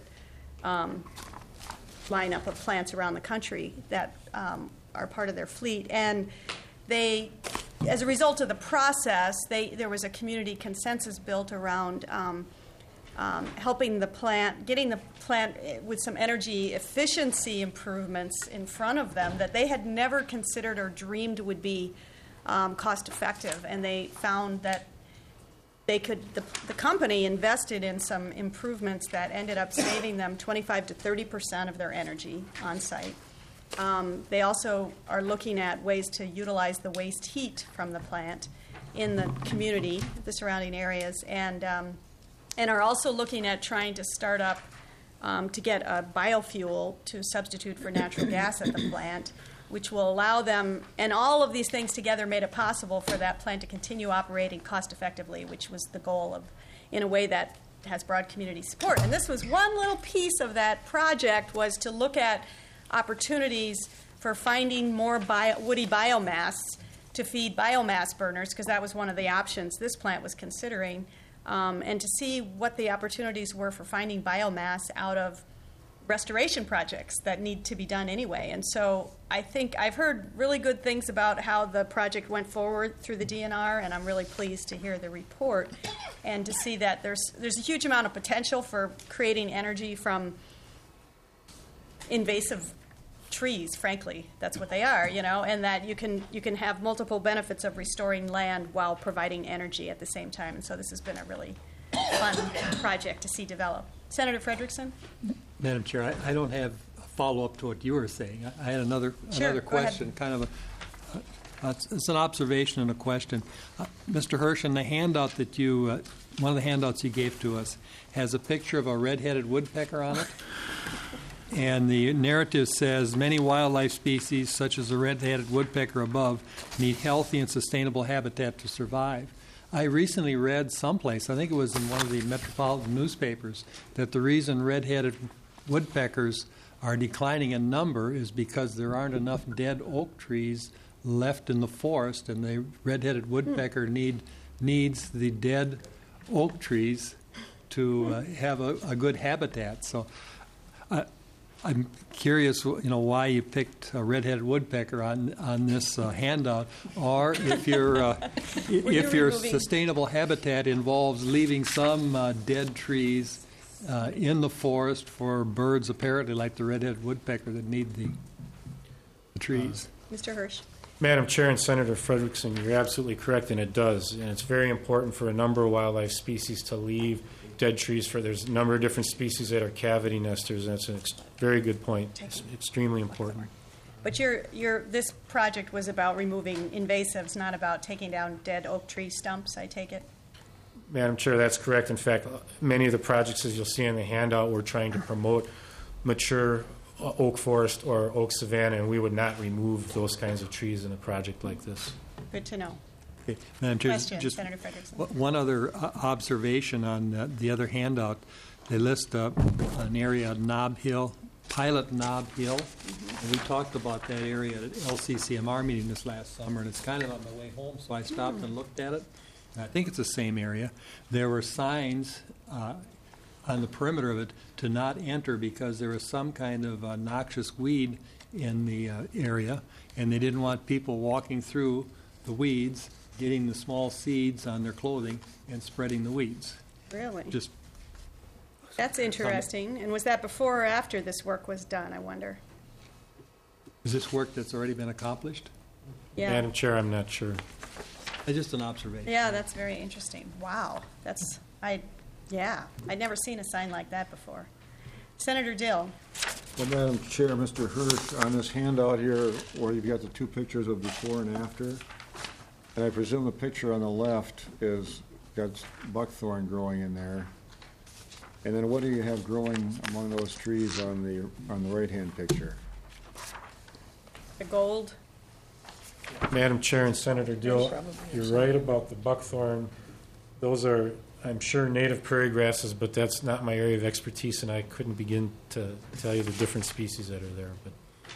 B: lineup of plants around the country that are part of their fleet. And they, as a result of the process, there was a community consensus built around helping the plant, getting the plant with some energy efficiency improvements in front of them that they had never considered or dreamed would be cost effective. And they found that the company invested in some improvements that ended up saving them 25 to 30% of their energy on site. They also are looking at ways to utilize the waste heat from the plant in the community, the surrounding areas, and are also looking at trying to start up to get a biofuel to substitute for natural gas at the plant, which will allow them, and all of these things together made it possible for that plant to continue operating cost effectively, which was the goal of, in a way that has broad community support. And this was one little piece of that project, was to look at opportunities for finding more woody biomass to feed biomass burners, because that was one of the options this plant was considering. And to see what the opportunities were for finding biomass out of restoration projects that need to be done anyway. And so I think I've heard really good things about how the project went forward through the DNR, and I'm really pleased to hear the report and to see that there's a huge amount of potential for creating energy from invasive trees, frankly. That's what they are, and that you can have multiple benefits of restoring land while providing energy at the same time. And so this has been a really fun project to see develop. Senator Frederickson?
G: Madam Chair, I don't have a follow-up to what you were saying. I had another
B: Sure, go ahead.
G: question, kind of it's an observation and a question. Mr. Hirsch, in the handout that you, one of the handouts you gave to us, has a picture of a red-headed woodpecker on it. And the narrative says, many wildlife species, such as the red-headed woodpecker above, need healthy and sustainable habitat to survive. I recently read someplace, I think it was in one of the metropolitan newspapers, that the reason red-headed woodpeckers are declining in number is because there aren't enough dead oak trees left in the forest, and the red-headed woodpecker needs the dead oak trees to have a good habitat. So I'm curious, why you picked a red-headed woodpecker on this handout, or if your sustainable habitat involves leaving some dead trees in the forest for birds, apparently like the red-headed woodpecker, that need the trees.
B: Mr. Hirsch?
H: Madam Chair and Senator Frederickson, you're absolutely correct, and it does. And it's very important for a number of wildlife species to leave dead trees. There's a number of different species that are cavity nesters, and it's a very good point. It's extremely important.
B: But this project was about removing invasives, not about taking down dead oak tree stumps, I take it?
H: Madam Chair, that's correct. In fact, many of the projects, as you'll see in the handout, we're trying to promote mature oak forest or oak savanna, and we would not remove those kinds of trees in a project like this.
B: Good to know.
G: Okay. Madam Chair,
B: Question,
G: just
B: Senator Frederickson.
G: one other observation on the other handout. They list an area, Pilot Knob Hill, and we talked about that area at LCCMR meeting this last summer, and it's kind of on my way home, so I stopped and looked at it. And I think it's the same area. There were signs on the perimeter of it to not enter because there was some kind of noxious weed in the area, and they didn't want people walking through the weeds, getting the small seeds on their clothing and spreading the weeds.
B: Really?
G: Just
B: That's interesting. And was that before or after this work was done, I wonder?
G: is this work that's already been accomplished?
B: Yeah.
H: Madam Chair, I'm not sure.
G: Just an observation.
B: Yeah, that's very interesting. Wow. I'd never seen a sign like that before. Senator Dill.
I: Well, Madam Chair, Mr. Hirsch, on this handout here where you've got the two pictures of before and after, and I presume the picture on the left is got buckthorn growing in there. And then what do you have growing among those trees on the right-hand picture?
B: The gold.
H: Madam Chair and Senator Dill, you're right about the buckthorn. Those are, I'm sure, native prairie grasses, but that's not my area of expertise, and I couldn't begin to tell you the different species that are there. But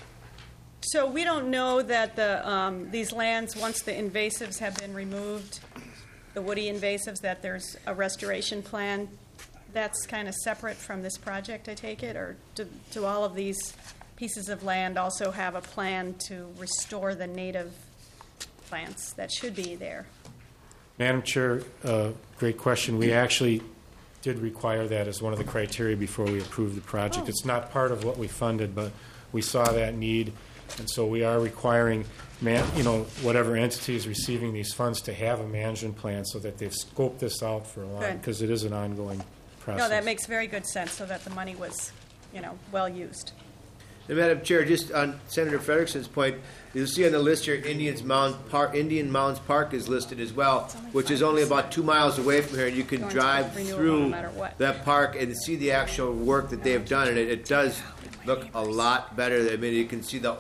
B: So we don't know that these lands, once the invasives have been removed, the woody invasives, that there's a restoration plan that's kind of separate from this project, I take it? Or do all of these pieces of land also have a plan to restore the native plants that should be there?
H: Madam Chair, great question. We actually did require that as one of the criteria before we approved the project. It's not part of what we funded, but we saw that need, and so we are requiring whatever entity is receiving these funds to have a management plan so that they've scoped this out for a while,
B: Good.
H: because it is an ongoing process.
B: No, that makes very good sense, so that the money was, well used.
C: And Madam Chair, just on Senator Frederickson's point, you'll see on the list here, Indian Mounds Park is listed as well, which is only about 2 miles away from here, and you can
B: Going to
C: drive
B: renewable
C: through
B: no matter what.
C: that park and see the actual work that they have done, and it does look a lot better. I mean, you can see the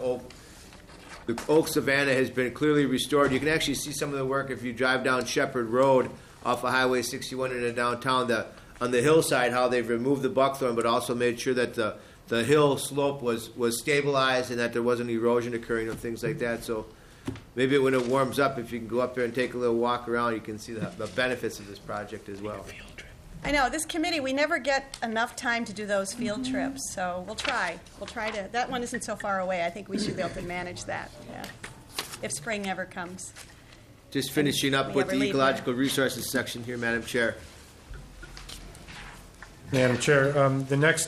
C: oak savanna has been clearly restored. You can actually see some of the work if you drive down Shepherd Road off of Highway 61 into downtown, on the hillside, how they've removed the buckthorn, but also made sure that the hill slope was stabilized and that there wasn't erosion occurring and things like that. So maybe when it warms up, if you can go up there and take a little walk around, you can see the benefits of this project as well.
B: I know, this committee, we never get enough time to do those field trips, so we'll try. We'll try to, that one isn't so far away. I think we should be able to manage that, yeah, if spring ever comes.
C: Just finishing up
B: We
C: with
B: have a
C: the
B: lead
C: ecological resources section here, Madam Chair.
H: Madam Chair, the next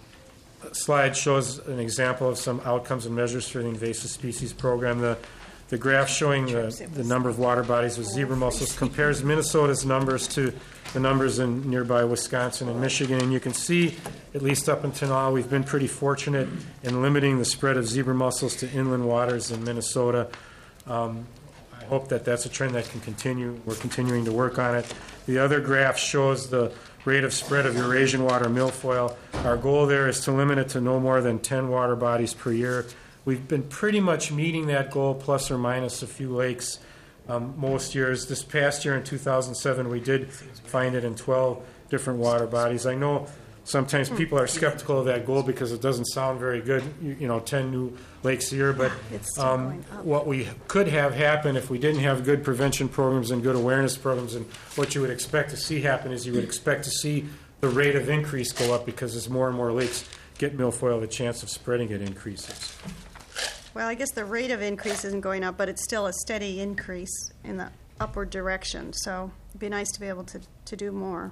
H: slide shows an example of some outcomes and measures for the invasive species program. The the graph showing the number of water bodies with zebra mussels compares Minnesota's numbers to the numbers in nearby Wisconsin and Michigan. And you can see, at least up until now, we've been pretty fortunate in limiting the spread of zebra mussels to inland waters in Minnesota. I hope that that's a trend that can continue. We're continuing to work on it. The other graph shows the rate of spread of Eurasian water milfoil. Our goal there is to limit it to no more than 10 water bodies per year. We've been pretty much meeting that goal, plus or minus a few lakes most years. This past year in 2007, we did find it in 12 different water bodies. I know sometimes people are skeptical of that goal because it doesn't sound very good, 10 new lakes a year, but what we could have happen if we didn't have good prevention programs and good awareness programs, and what you would expect to see happen is you would expect to see the rate of increase go up because as more and more lakes get milfoil, the chance of spreading it increases.
B: Well, I guess the rate of increase isn't going up, but it's still a steady increase in the upward direction. So it'd be nice to be able to do more.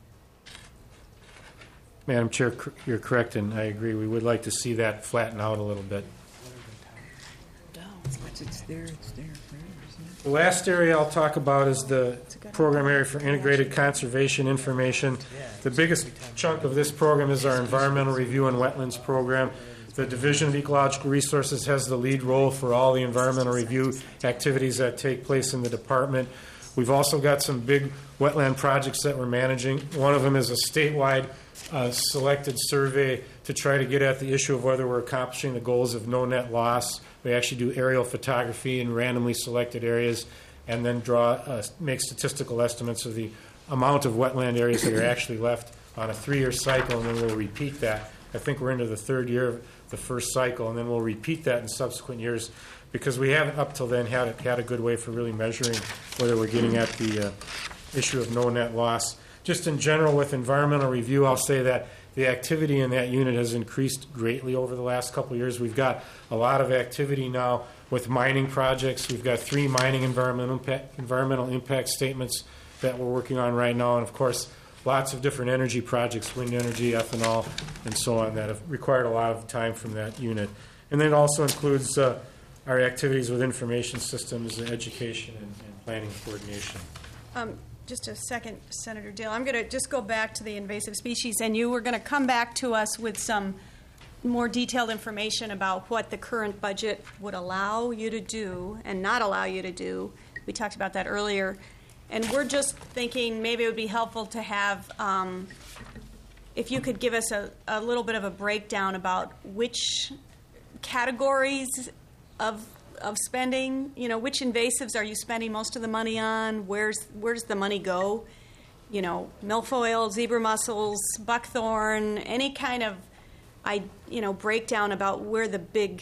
H: Madam Chair, you're correct, and I agree. We would like to see that flatten out a little bit.
F: It's there forever, isn't it?
H: The last area I'll talk about is the program area for integrated conservation information. The biggest chunk of this program is our environmental review and wetlands program. The Division of Ecological Resources has the lead role for all the environmental review activities that take place in the department. We've also got some big wetland projects that we're managing. One of them is a statewide selected survey to try to get at the issue of whether we're accomplishing the goals of no net loss. We actually do aerial photography in randomly selected areas and then make statistical estimates of the amount of wetland areas that are actually left on a 3-year cycle, and then we'll repeat that. I think we're into the 3rd year of the first cycle, and then we'll repeat that in subsequent years because we haven't up till then had a good way for really measuring whether we're getting at the issue of no net loss. Just in general with environmental review, I'll say that the activity in that unit has increased greatly over the last couple of years. We've got a lot of activity now with mining projects. We've got 3 mining environmental impact statements that we're working on right now, and of course lots of different energy projects, wind energy, ethanol, and so on, that have required a lot of time from that unit. And then it also includes our activities with information systems, education, and planning coordination.
B: Just a second, Senator Dale. I'm going to just go back to the invasive species, and you were going to come back to us with some more detailed information about what the current budget would allow you to do and not allow you to do. We talked about that earlier. And we're just thinking maybe it would be helpful to have, if you could give us a little bit of a breakdown about which categories of spending, which invasives are you spending most of the money on? Where's the money go? Milfoil, zebra mussels, buckthorn, any kind of, breakdown about where the big,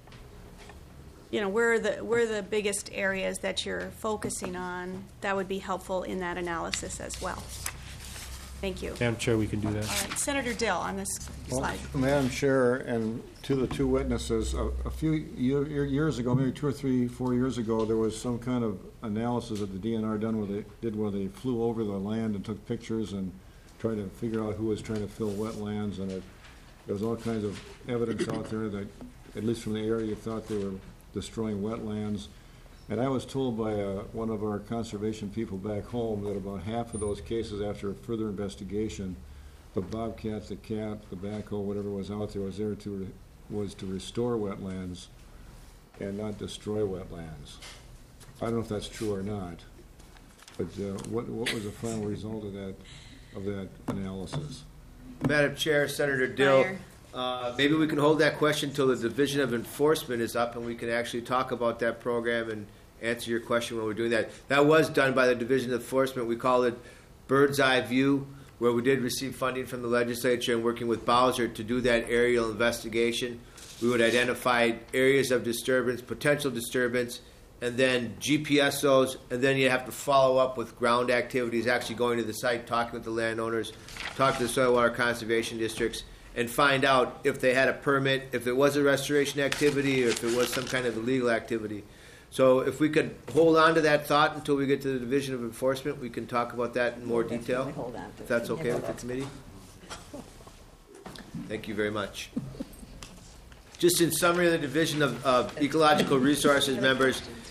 B: where are the biggest areas that you're focusing on. That would be helpful in that analysis as well. Thank you.
H: Madam Chair, we can do that.
B: All right, Senator Dill on this slide.
I: Madam Chair, and to the 2 witnesses, a few years ago, maybe 2 or 3, 4 years ago, there was some kind of analysis that the DNR did where they flew over the land and took pictures and tried to figure out who was trying to fill wetlands, and there was all kinds of evidence out there that, at least from the area, thought they were destroying wetlands. And I was told by one of our conservation people back home that about half of those cases, after further investigation, the bobcat, the cat, the backhoe, whatever was out there, was to restore wetlands and not destroy wetlands. I don't know if that's true or not, but what was the final result of that analysis?
C: Madam Chair, Senator Dill, maybe we can hold that question until the Division of Enforcement is up and we can actually talk about that program and answer your question when we're doing that. That was done by the Division of Enforcement. We call it Bird's Eye View, where we did receive funding from the legislature and working with Bowser to do that aerial investigation. We would identify areas of disturbance, potential disturbance, and then GPS those, and then you have to follow up with ground activities, actually going to the site, talking with the landowners, talking to the soil water conservation districts, and find out if they had a permit, if it was a restoration activity, or if it was some kind of illegal activity. So if we could hold on to that thought until we get to the Division of Enforcement, we can talk about that in more detail, if that's okay with the committee. Thank you very much. Just in summary of the Division of Ecological Resources members,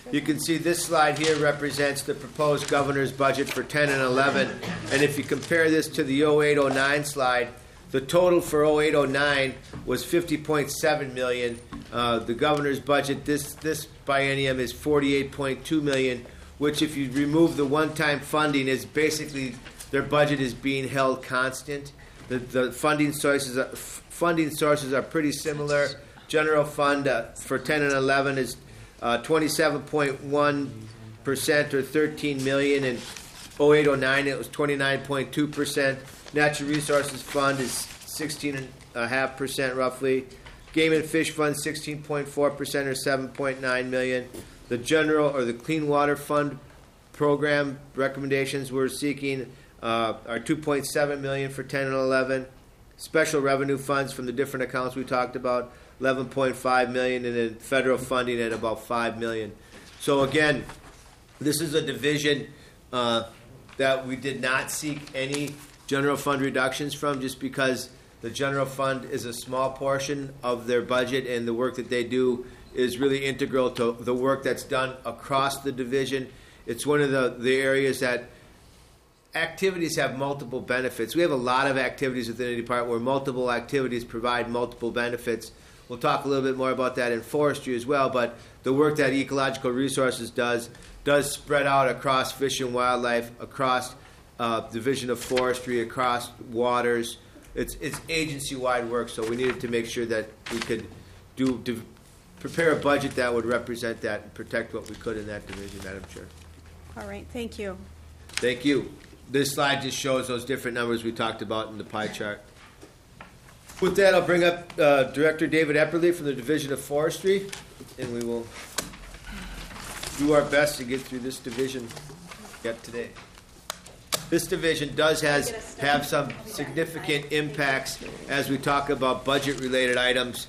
C: You can see this slide here represents the proposed governor's budget for 10 and 11. And if you compare this to the 08-09 slide, the total for 08-09 was $50.7 million. The governor's budget this biennium is $48.2 million, which if you remove the one-time funding is basically their budget is being held constant. The funding sources are pretty similar. General fund for 10 and 11 is 27.1% or $13 million. In 08-09 it was 29.2%. Natural Resources Fund is 16.5% roughly. Game and Fish Fund 16.4% or $7.9 million. The General or the Clean Water Fund program recommendations we're seeking are $2.7 million for 10 and 11. Special revenue funds from the different accounts we talked about, $11.5 million, and then federal funding at about $5 million. So again, this is a division that we did not seek any general fund reductions from, just because the general fund is a small portion of their budget, and the work that they do is really integral to the work that's done across the division. It's one of the areas that activities have multiple benefits. We have a lot of activities within the department where multiple activities provide multiple benefits. We'll talk a little bit more about that in forestry as well, but the work that Ecological Resources does spread out across fish and wildlife, across Division of Forestry, across waters. It's agency-wide work, so we needed to make sure that we could prepare a budget that would represent that and protect what we could in that division, Madam Chair.
B: All right, thank you.
C: Thank you. This slide just shows those different numbers we talked about in the pie chart. With that, I'll bring up Director David Epperly from the Division of Forestry, and we will do our best to get through this division yet today. This division does have some significant impacts as we talk about budget-related items.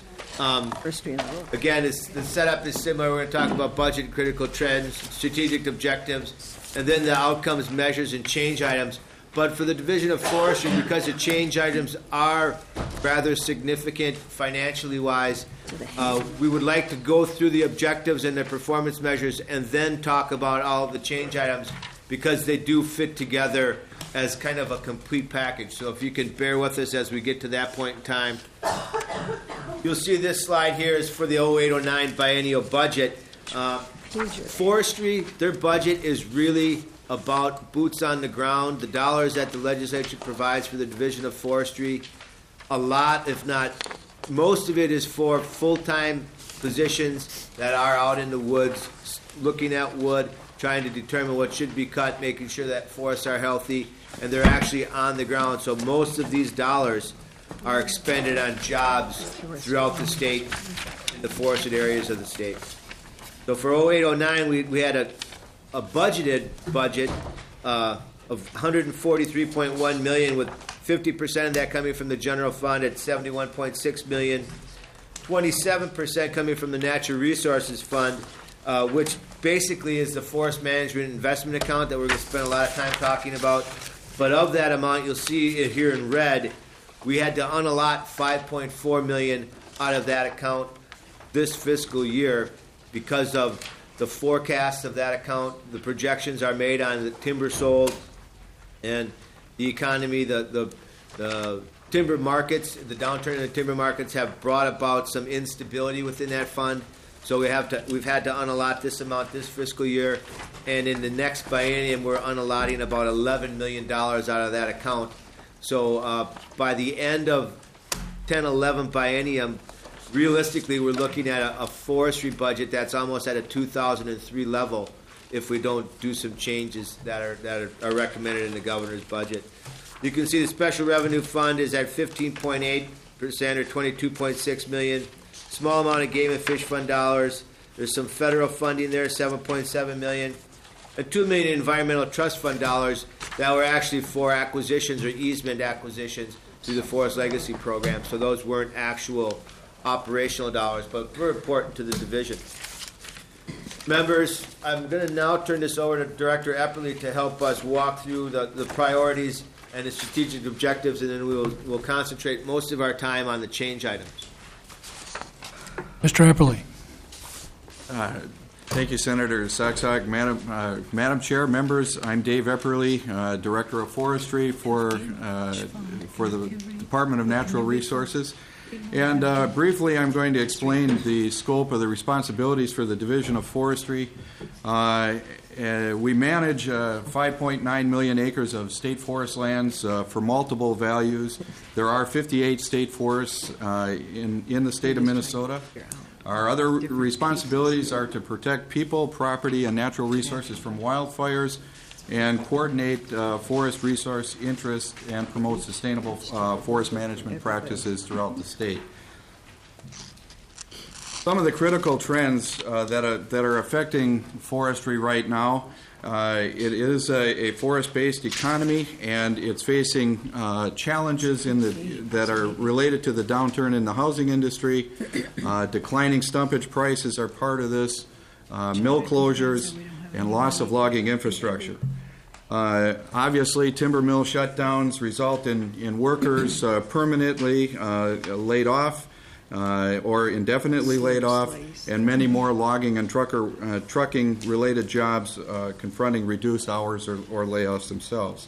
C: Again, the setup is similar. We're going to talk about budget and critical trends, strategic objectives, and then the outcomes, measures, and change items. But for the Division of Forestry, because the change items are rather significant financially wise, we would like to go through the objectives and the performance measures and then talk about all of the change items, because they do fit together as kind of a complete package. So if you can bear with us as we get to that point in time. You'll see this slide here is for the 08-09 biennial budget. Forestry, their budget is really about boots on the ground, the dollars that the legislature provides for the Division of Forestry. A lot, if not most of it, is for full-time positions that are out in the woods, looking at wood, trying to determine what should be cut, making sure that forests are healthy, and they're actually on the ground. So most of these dollars are expended on jobs throughout the state, in the forested areas of the state. So for 08-09, we had a budgeted budget of $143.1 million, with 50% of that coming from the general fund at $71.6 million, 27% coming from the Natural Resources Fund, which basically is the forest management investment account that we're going to spend a lot of time talking about. But of that amount, you'll see it here in red, we had to unallot $5.4 million out of that account this fiscal year because of the forecast of that account. The projections are made on the timber sold and the economy. The timber markets, the downturn in the timber markets have brought about some instability within that fund. So we've had to unallot this amount this fiscal year, and in the next biennium we're unallotting about $11 million out of that account. So by the end of 10-11 biennium, realistically we're looking at a forestry budget that's almost at a 2003 level if we don't do some changes that are recommended in the governor's budget. You can see the special revenue fund is at 15.8% or $22.6 million. Small amount of game and fish fund dollars. There's some federal funding there, $7.7 million. And $2 million in environmental trust fund dollars that were actually for acquisitions or easement acquisitions through the Forest Legacy Program. So those weren't actual operational dollars, but were important to the division. Members, I'm going to now turn this over to Director Epperly to help us walk through the priorities and the strategic objectives, and then we'll concentrate most of our time on the change items.
H: Mr. Epperly.
J: Thank you, Senator Saxog. Madam Chair, members, I'm Dave Epperly, Director of Forestry for the Department of Natural Resources. And briefly, I'm going to explain the scope of the responsibilities for the Division of Forestry. We manage 5.9 million acres of state forest lands for multiple values. There are 58 state forests in the state of Minnesota. Our other responsibilities are to protect people, property, and natural resources from wildfires and coordinate forest resource interests and promote sustainable forest management practices throughout the state. Some of the critical trends that are affecting forestry right now, it is a forest-based economy, and it's facing challenges that are related to the downturn in the housing industry. Declining stumpage prices are part of this, mill closures, and loss of logging infrastructure. Obviously, timber mill shutdowns result in workers permanently laid off, or indefinitely laid off, and many more logging and trucking-related jobs confronting reduced hours or layoffs themselves.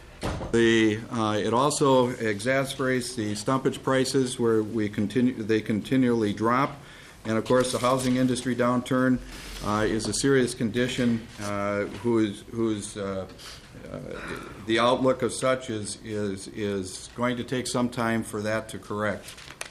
J: It also exacerbates the stumpage prices, where they continually drop, and of course the housing industry downturn is a serious condition the outlook of such is going to take some time for that to correct.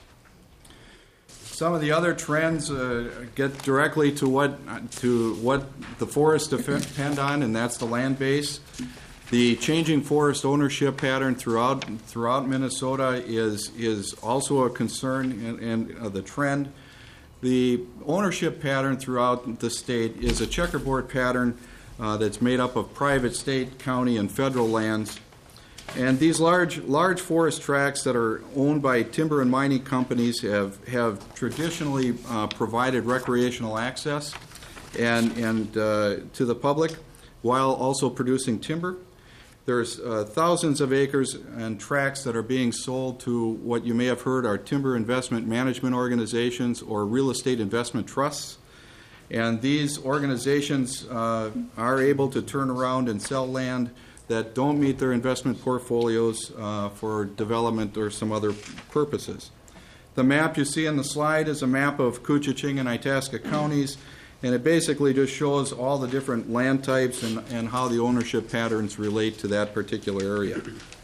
J: Some of the other trends get directly to what the forests depend on, and that's the land base. The changing forest ownership pattern throughout Minnesota is also a concern and the trend. The ownership pattern throughout the state is a checkerboard pattern that's made up of private, state, county, and federal lands. And these large forest tracts that are owned by timber and mining companies have traditionally provided recreational access and to the public while also producing timber. There's thousands of acres and tracts that are being sold to what you may have heard are timber investment management organizations or real estate investment trusts. And these organizations are able to turn around and sell land that don't meet their investment portfolios for development or some other purposes. The map you see on the slide is a map of Koochiching and Itasca counties, and it basically just shows all the different land types and how the ownership patterns relate to that particular area.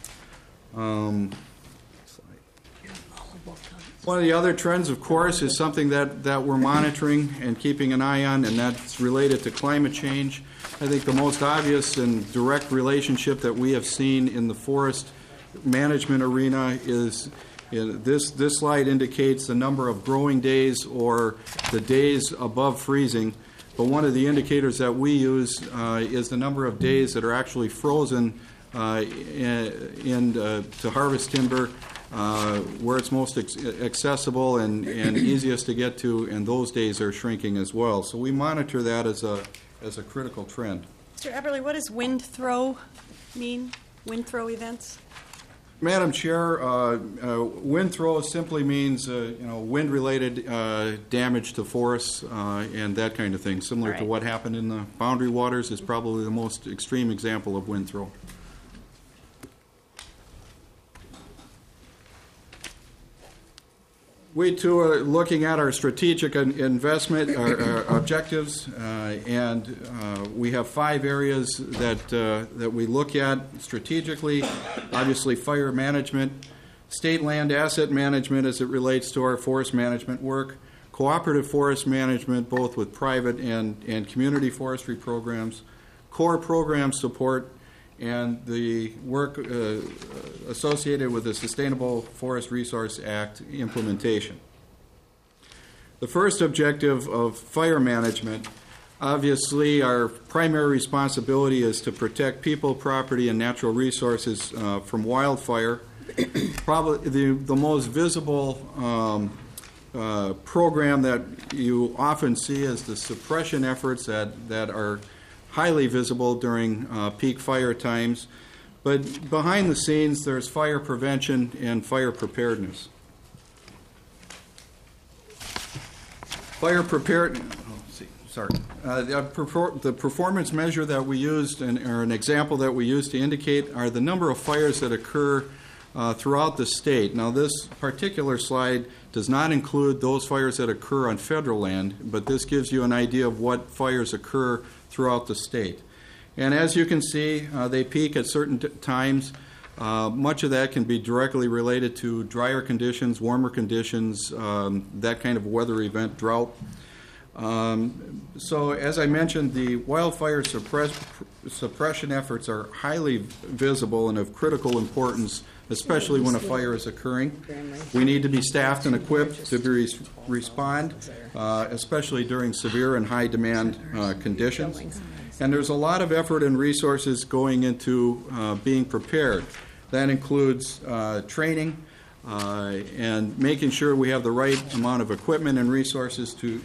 J: One of the other trends, of course, is something that we're monitoring and keeping an eye on, and that's related to climate change. I think the most obvious and direct relationship that we have seen in the forest management arena is this slide indicates the number of growing days or the days above freezing. But one of the indicators that we use is the number of days that are actually frozen to harvest timber where it's most accessible and easiest to get to, and those days are shrinking as well. So we monitor that as a critical trend.
B: Mr. Epperly, what does wind throw mean? Wind throw events?
J: Madam Chair, wind throw simply means wind-related damage to forests and that kind of thing. Similar to what happened in the Boundary Waters is probably the most extreme example of wind throw. We, too, are looking at our strategic investment our objectives, and we have 5 areas that we look at strategically. Obviously, fire management, state land asset management as it relates to our forest management work, cooperative forest management, both with private and community forestry programs, core program support, and the work associated with the Sustainable Forest Resource Act implementation. The first objective of fire management, obviously our primary responsibility is to protect people, property, and natural resources from wildfire. Probably the most visible program that you often see is the suppression efforts that are highly visible during peak fire times. But behind the scenes, there's fire prevention and fire preparedness. The performance measure that we used, or an example that we used to indicate, are the number of fires that occur throughout the state. Now, this particular slide does not include those fires that occur on federal land, but this gives you an idea of what fires occur throughout the state. And as you can see, they peak at certain times. Much of that can be directly related to drier conditions, warmer conditions, that kind of weather event, drought. So as I mentioned, the wildfire suppression efforts are highly visible and of critical importance, especially when a fire is occurring. We need to be staffed and equipped to respond, especially during severe and high demand conditions. And there's a lot of effort and resources going into being prepared. That includes training and making sure we have the right amount of equipment and resources to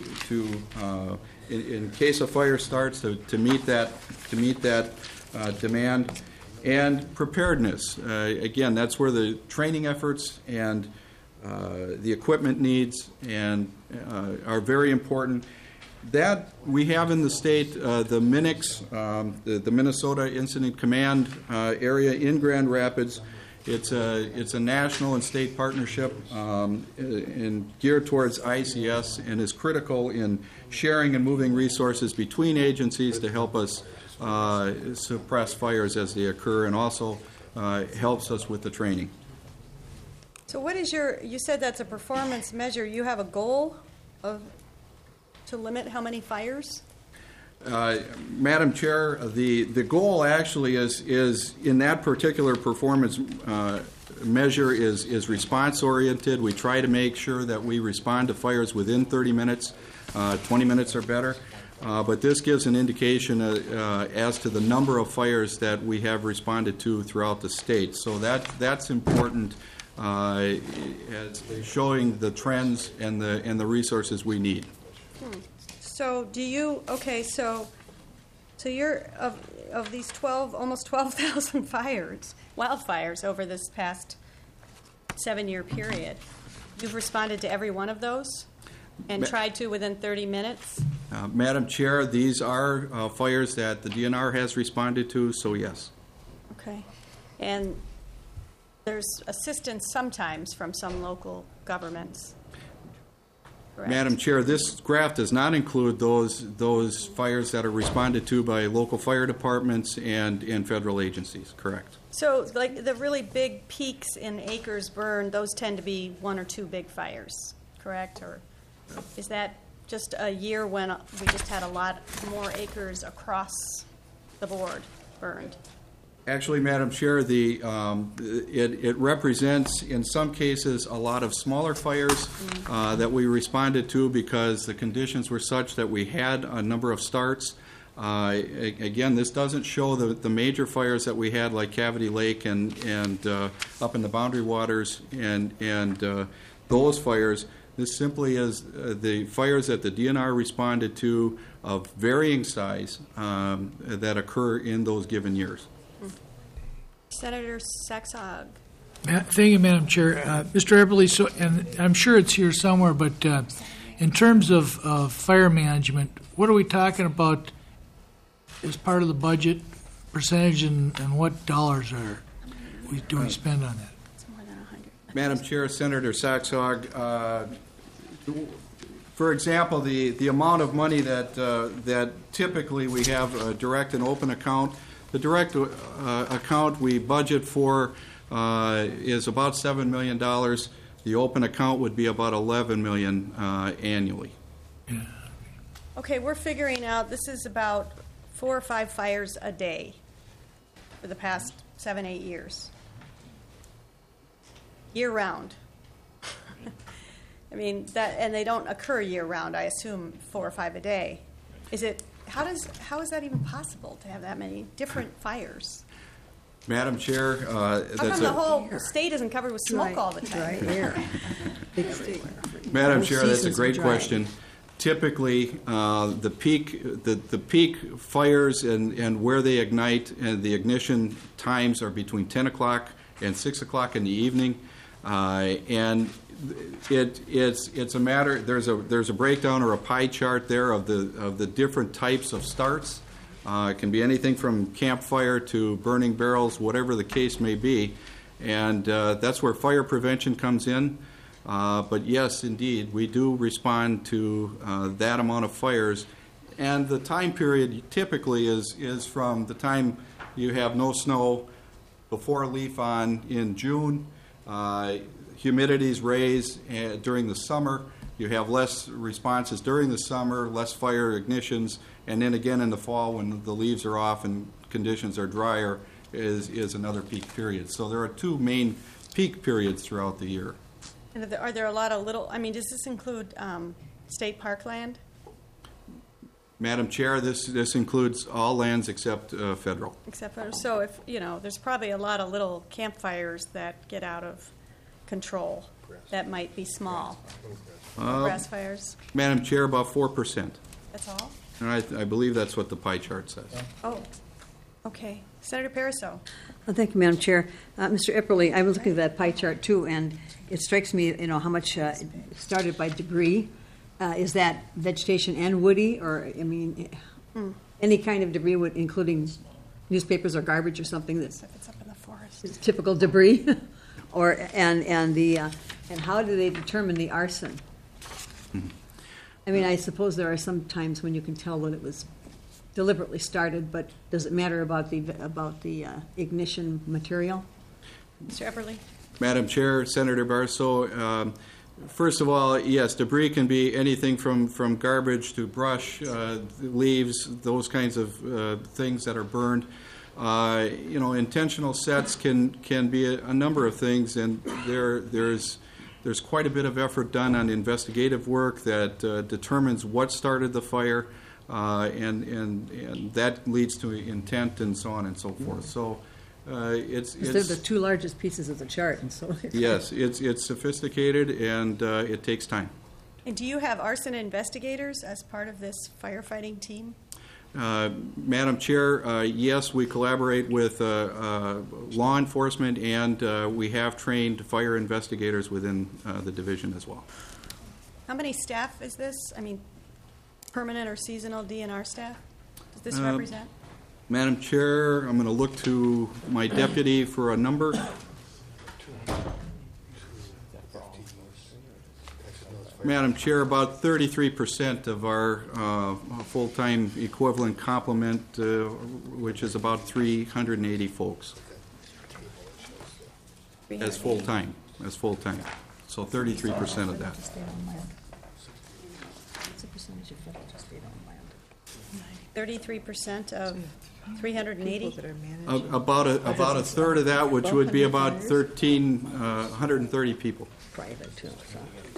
J: in case a fire starts, to meet that demand, and preparedness. Again, that's where the training efforts and the equipment needs and are very important. That we have in the state, the MINICS, the Minnesota Incident Command area in Grand Rapids. It's a national and state partnership and geared towards ICS, and is critical in sharing and moving resources between agencies to help us suppress fires as they occur, and also helps us with the training.
B: So what is you said that's a performance measure. You have a goal to limit how many fires?
J: Madam Chair, the goal actually is in that particular performance measure is response oriented. We try to make sure that we respond to fires within 30 minutes, 20 minutes or better. But this gives an indication as to the number of fires that we have responded to throughout the state. So that's important as showing the trends and the resources we need.
B: So do you, okay, so you're, of these almost 12,000 wildfires over this past 7-year period, you've responded to every one of those and tried to within 30 minutes?
J: Madam Chair, these are fires that the DNR has responded to, so yes.
B: Okay. And there's assistance sometimes from some local governments. Correct.
J: Madam Chair, this graph does not include those fires that are responded to by local fire departments and federal agencies, correct.
B: So like the really big peaks in acres burned, those tend to be 1 or 2 big fires, correct? Or is that just a year when we just had a lot more acres across the board burned?
J: Actually, Madam Chair, it represents, in some cases, a lot of smaller fires that we responded to because the conditions were such that we had a number of starts. Again, this doesn't show the major fires that we had, like Cavity Lake and up in the Boundary Waters and those fires. This simply is the fires that the DNR responded to of varying size that occur in those given years.
B: Senator Saxog.
K: Thank you, Madam Chair. Mr. Eberly, so, and I'm sure it's here somewhere, but in terms of fire management, what are we talking about as part of the budget percentage, and what dollars do we spend on that?
B: It's more than 100.
J: Madam Chair, Senator Saxog, for example, the amount of money that typically we have a direct and open account. The direct account we budget for is about $7 million. The open account would be about $11 million annually.
K: Yeah.
B: Okay, we're figuring out this is about 4 or 5 fires a day for the past 7-8 years, year round. I mean that, and they don't occur year round. I assume 4 or 5 a day. How is that even possible to have that many different fires?
J: Madam Chair,
B: How come the whole state isn't covered with smoke all the time?
J: Madam Chair, that's a great question. Typically, the peak fires and where they ignite and the ignition times are between 10 o'clock and 6 o'clock in the evening. And it's a matter. There's a breakdown or a pie chart there of the different types of starts. It can be anything from campfire to burning barrels, whatever the case may be, and that's where fire prevention comes in. But yes, indeed, we do respond to that amount of fires, and the time period typically is from the time you have no snow before leaf on in June. Humidities raise during the summer. You have less responses during the summer, less fire ignitions, and then again in the fall when the leaves are off and conditions are drier is another peak period. So there are two main peak periods throughout the year.
B: And are there a lot of little, I mean, does this include state parkland?
J: Madam Chair, this includes all lands except federal.
B: Except for, so if, there's probably a lot of little campfires that get out of control that might be small. Grass fires?
J: Madam Chair, about 4%.
B: That's all?
J: And I believe that's what the pie chart says.
B: Oh, okay. Senator Pariseau.
E: Well, thank you, Madam Chair. Mr. Epperly, I was looking at that pie chart too, and it strikes me, how much started by debris. Is that vegetation and woody, or any kind of debris, including newspapers or garbage or something that's
B: If it's up in the forest.
E: is typical debris, and how do they determine the arson? I suppose there are some times when you can tell that it was deliberately started, but does it matter about the ignition material?
B: Mr. Epperly.
J: Madam Chair, Senator Barso, first of all, yes, debris can be anything from garbage to brush, leaves, those kinds of things that are burned. Intentional sets can be a number of things, and there's quite a bit of effort done on investigative work that determines what started the fire, and that leads to intent and so on and so forth. So it's
E: they're the two largest pieces of the chart, and so
J: yes, it's sophisticated and it takes time.
B: And do you have arson investigators as part of this firefighting team?
J: Madam Chair, yes, we collaborate with law enforcement, and we have trained fire investigators within the division as well.
B: How many staff is this? Permanent or seasonal DNR staff? Does this represent?
J: Madam Chair, I'm going to look to my deputy for a number. Madam Chair, about 33% of our full-time equivalent complement, which is about 380 folks, as full-time. So 33% of that.
E: What's the percentage of federal to state-owned land?
B: 33% of 380?
J: About a third of that, which would be about 1,330 people.
E: Private too. So.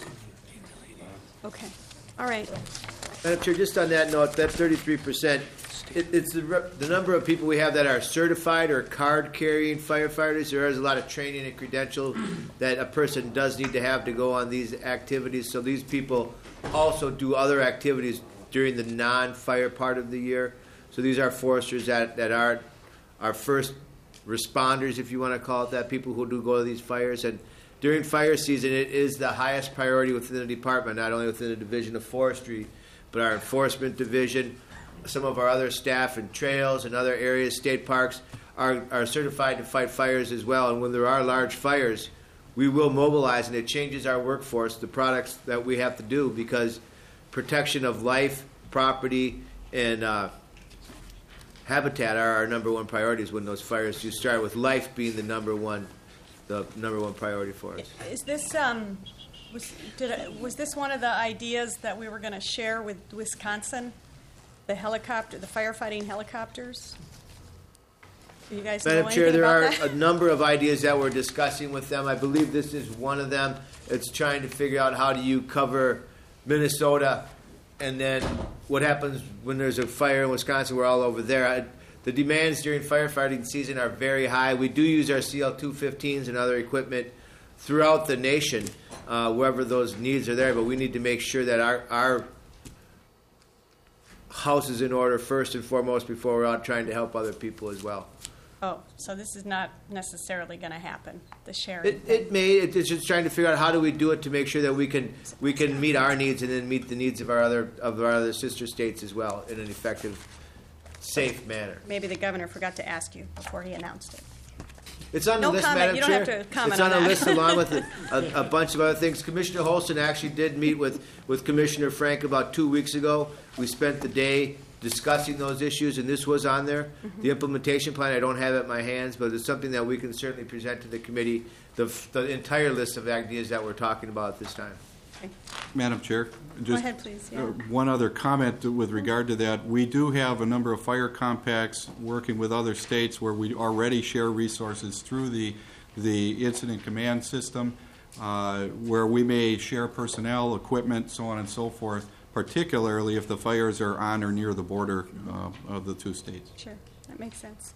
B: Okay. All right.
C: Madam Chair, just on that note, that 33%, it's the number of people we have that are certified or card-carrying firefighters. There is a lot of training and credential that a person does need to have to go on these activities. So these people also do other activities during the non-fire part of the year. So these are foresters that are our first responders, if you want to call it that, people who do go to these fires. And during fire season, it is the highest priority within the department, not only within the Division of Forestry, but our enforcement division, some of our other staff in trails and other areas, state parks, are certified to fight fires as well. And when there are large fires, we will mobilize, and it changes our workforce, the products that we have to do, because protection of life, property, and habitat are our number one priorities when those fires do start, with life being the number one priority for us.
B: Is this was this one of the ideas that we were going to share with Wisconsin? The firefighting helicopters? Do you guys know
C: Madam
B: anything
C: Chair, there
B: about
C: are
B: that?
C: a number of ideas that we're discussing with them. I believe this is one of them. It's trying to figure out how do you cover Minnesota, and then what happens when there's a fire in Wisconsin. We're all over there. The demands during firefighting season are very high. We do use our CL-215s and other equipment throughout the nation, wherever those needs are there, but we need to make sure that our house is in order first and foremost before we're out trying to help other people as well.
B: Oh, so this is not necessarily going to happen, the sharing.
C: It's just trying to figure out how do we do it to make sure that we can meet our needs and then meet the needs of our other sister states as well in an effective, safe manner.
B: Maybe the governor forgot to ask you before he announced it.
C: It's on the
B: No
C: list,
B: comment.
C: Madam
B: You don't
C: Chair.
B: have to comment
C: It's on
B: on
C: the
B: that.
C: list along with a bunch of other things. Commissioner Holston actually did meet with Commissioner Frank about 2 weeks ago. We spent the day discussing those issues, and this was on there. The implementation plan, I don't have it in my hands, but it's something that we can certainly present to the committee, the entire list of ideas that we're talking about at this time.
J: Madam Chair,
B: Go
J: just
B: ahead, please. Yeah.
J: one other comment with regard to that. We do have a number of fire compacts working with other states where we already share resources through the incident command system, where we may share personnel, equipment, so on and so forth, particularly if the fires are on or near the border of the two states.
B: Sure, that makes sense.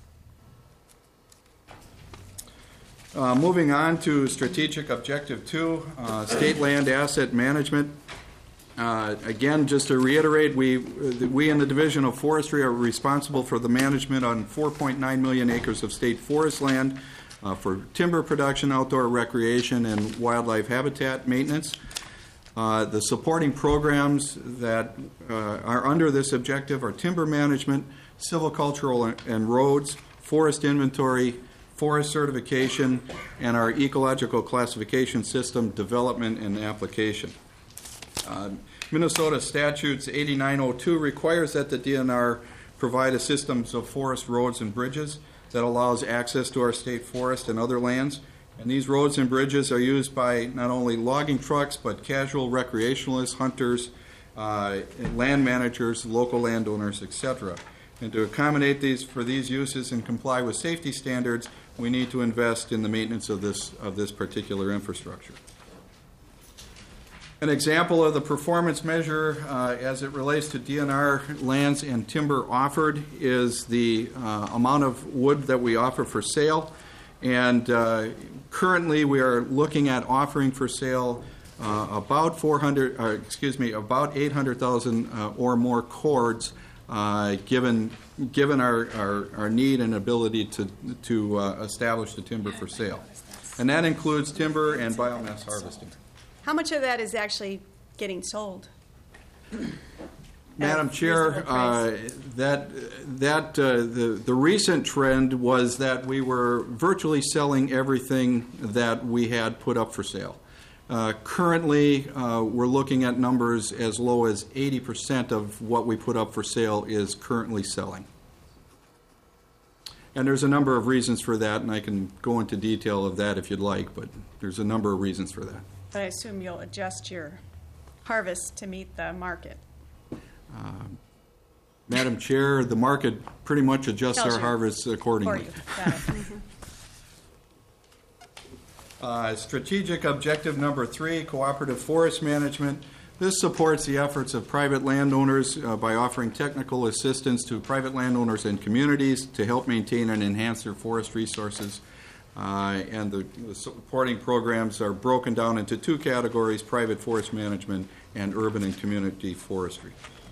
J: Moving on to Strategic Objective 2, State Land Asset Management. Again, just to reiterate, we in the Division of Forestry are responsible for the management on 4.9 million acres of state forest land for timber production, outdoor recreation, and wildlife habitat maintenance. The supporting programs that are under this objective are timber management, silvicultural and roads, forest inventory, forest certification, and our ecological classification system development and application. Minnesota Statutes 8902 requires that the DNR provide a system of forest roads and bridges that allows access to our state forest and other lands. And these roads and bridges are used by not only logging trucks, but casual recreationalists, hunters, land managers, local landowners, etc. And to accommodate these uses and comply with safety standards, we need to invest in the maintenance of this particular infrastructure. An example of the performance measure as it relates to DNR lands and timber offered is the amount of wood that we offer for sale. And currently we are looking at offering for sale about 800,000 or more cords, given our need and ability to establish the timber for sale. And that includes timber and biomass harvesting.
B: How much of that is actually getting sold?
J: Madam Chair, the recent trend was that we were virtually selling everything that we had put up for sale. Currently, we're looking at numbers as low as 80% of what we put up for sale is currently selling. And there's a number of reasons for that, and I can go into detail of that if you'd like, but there's a number of reasons for that.
B: But I assume you'll adjust your harvest to meet the market.
J: Madam Chair, the market pretty much adjusts
B: Tells
J: our
B: you.
J: harvests accordingly.
B: For you. Got it.
J: Strategic objective number 3, cooperative forest management. This supports the efforts of private landowners by offering technical assistance to private landowners and communities to help maintain and enhance their forest resources. And the supporting programs are broken down into 2 categories: private forest management and urban and community forestry.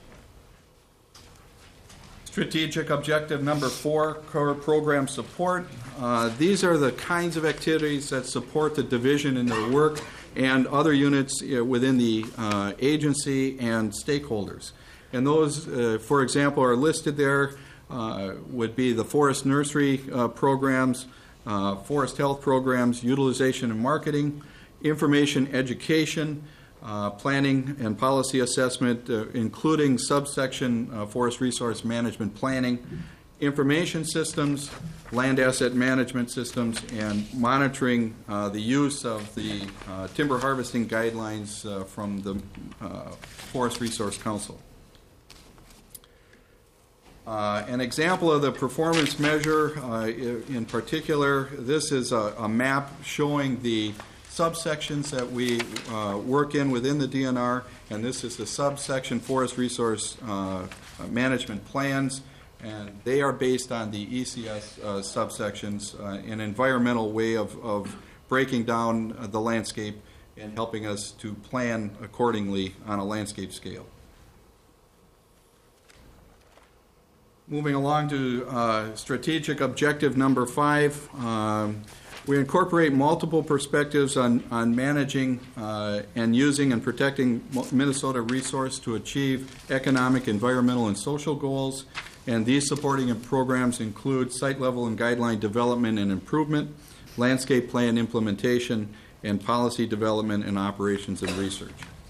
J: Strategic objective number 4, core program support. These are the kinds of activities that support the division in their work and other units within the agency and stakeholders. And those, for example, are listed there, would be the forest nursery programs, forest health programs, utilization and marketing, information education, planning and policy assessment, including subsection forest resource management planning, information systems, land asset management systems, and monitoring the use of the timber harvesting guidelines from the Forest Resource Council. An example of the performance measure in particular, this is a map showing the subsections that we work in within the DNR, and this is the subsection forest resource management plans, and they are based on the ECS subsections, an environmental way of breaking down the landscape and helping us to plan accordingly on a landscape scale. Moving along to strategic objective number 5, we incorporate multiple perspectives on managing and using and protecting Minnesota resource to achieve economic, environmental, and social goals. And these supporting programs include site level and guideline development and improvement, landscape plan implementation, and policy development and operations and research.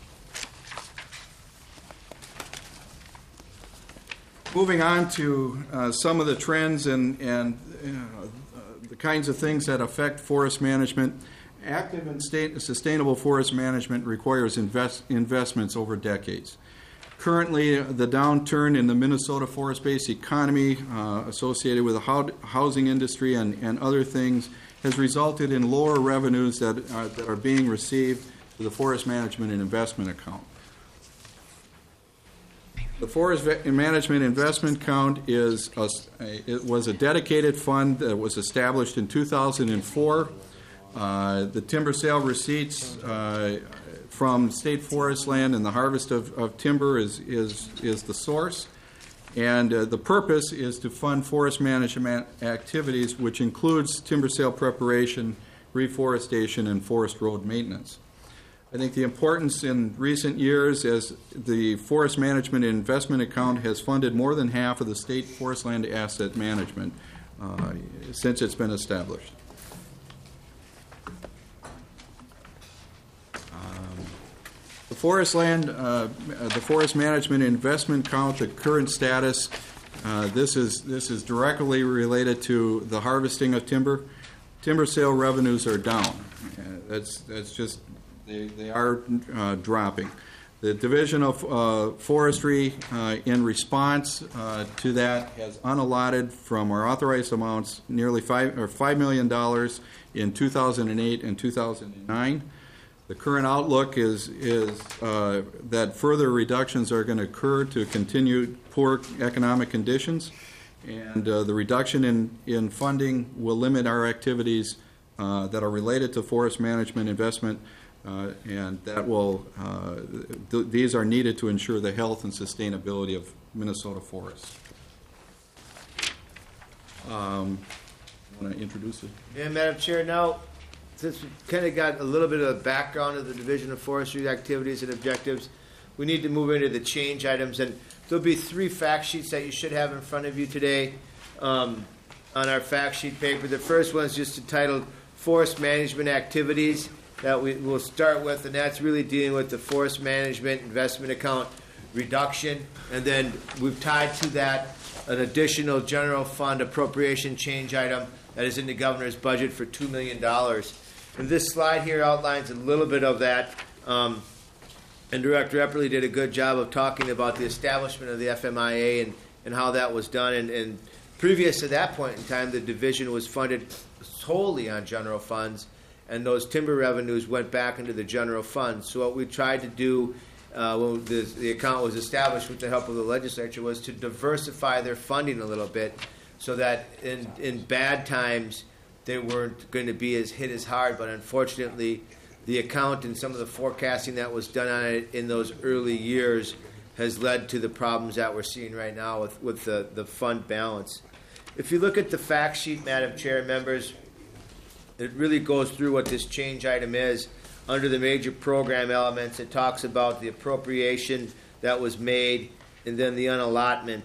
J: Moving on to some of the trends and the kinds of things that affect forest management. Active and sustainable forest management requires investments over decades. Currently, the downturn in the Minnesota forest-based economy associated with the housing industry and other things has resulted in lower revenues that are being received to the Forest Management and Investment Account. The Forest Management Investment Account it was a dedicated fund that was established in 2004. The timber sale receipts from state forest land and the harvest of timber is the source. And the purpose is to fund forest management activities, which includes timber sale preparation, reforestation, and forest road maintenance. I think the importance in recent years as the Forest Management and Investment Account has funded more than half of the state forest land asset management since it's been established. The Forest Management and Investment Account, the current status, this is directly related to the harvesting of timber. Timber sale revenues are down. That's just they are dropping. The Division of Forestry, in response to that, has unallotted from our authorized amounts nearly $5 million in 2008 and 2009. The current outlook is that further reductions are going to occur to continued poor economic conditions, and the reduction in funding will limit our activities that are related to forest management investment, and that will these are needed to ensure the health and sustainability of Minnesota forests. Want to introduce it?
C: Yeah, Madam Chair, now, since we've kind of got a little bit of a background of the Division of Forestry activities and objectives, we need to move into the change items. And there'll be 3 fact sheets that you should have in front of you today on our fact sheet paper. The first one is just entitled Forest Management Activities that we will start with, and that's really dealing with the Forest Management Investment Account reduction. And then we've tied to that an additional general fund appropriation change item that is in the governor's budget for $2 million. And this slide here outlines a little bit of that. And Director Epperly did a good job of talking about the establishment of the FMIA and how that was done. And previous to that point in time, the division was funded solely on general funds, and those timber revenues went back into the general fund. So what we tried to do when the account was established with the help of the legislature was to diversify their funding a little bit so that in bad times they weren't going to be as hit as hard. But unfortunately, the account and some of the forecasting that was done on it in those early years has led to the problems that we're seeing right now with the fund balance. If you look at the fact sheet, Madam Chair and members, it really goes through what this change item is. Under the major program elements, it talks about the appropriation that was made and then the unallotment.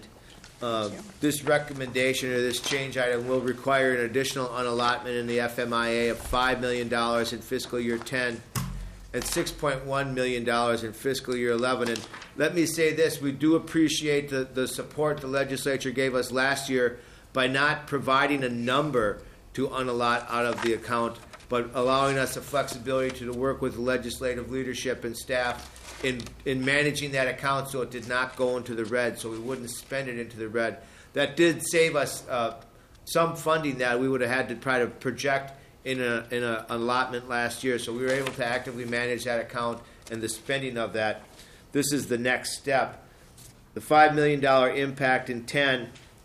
C: This recommendation or this change item will require an additional unallotment in the FMIA of $5 million in fiscal year 10 and $6.1 million in fiscal year 11. And let me say this, we do appreciate the support the legislature gave us last year by not providing a number to unallot out of the account, but allowing us the flexibility to work with the legislative leadership and staff in managing that account so it did not go into the red, so we wouldn't spend it into the red. That did save us some funding that we would have had to try to project in an allotment last year, so we were able to actively manage that account and the spending of that. This is the next step. The $5 million impact in 10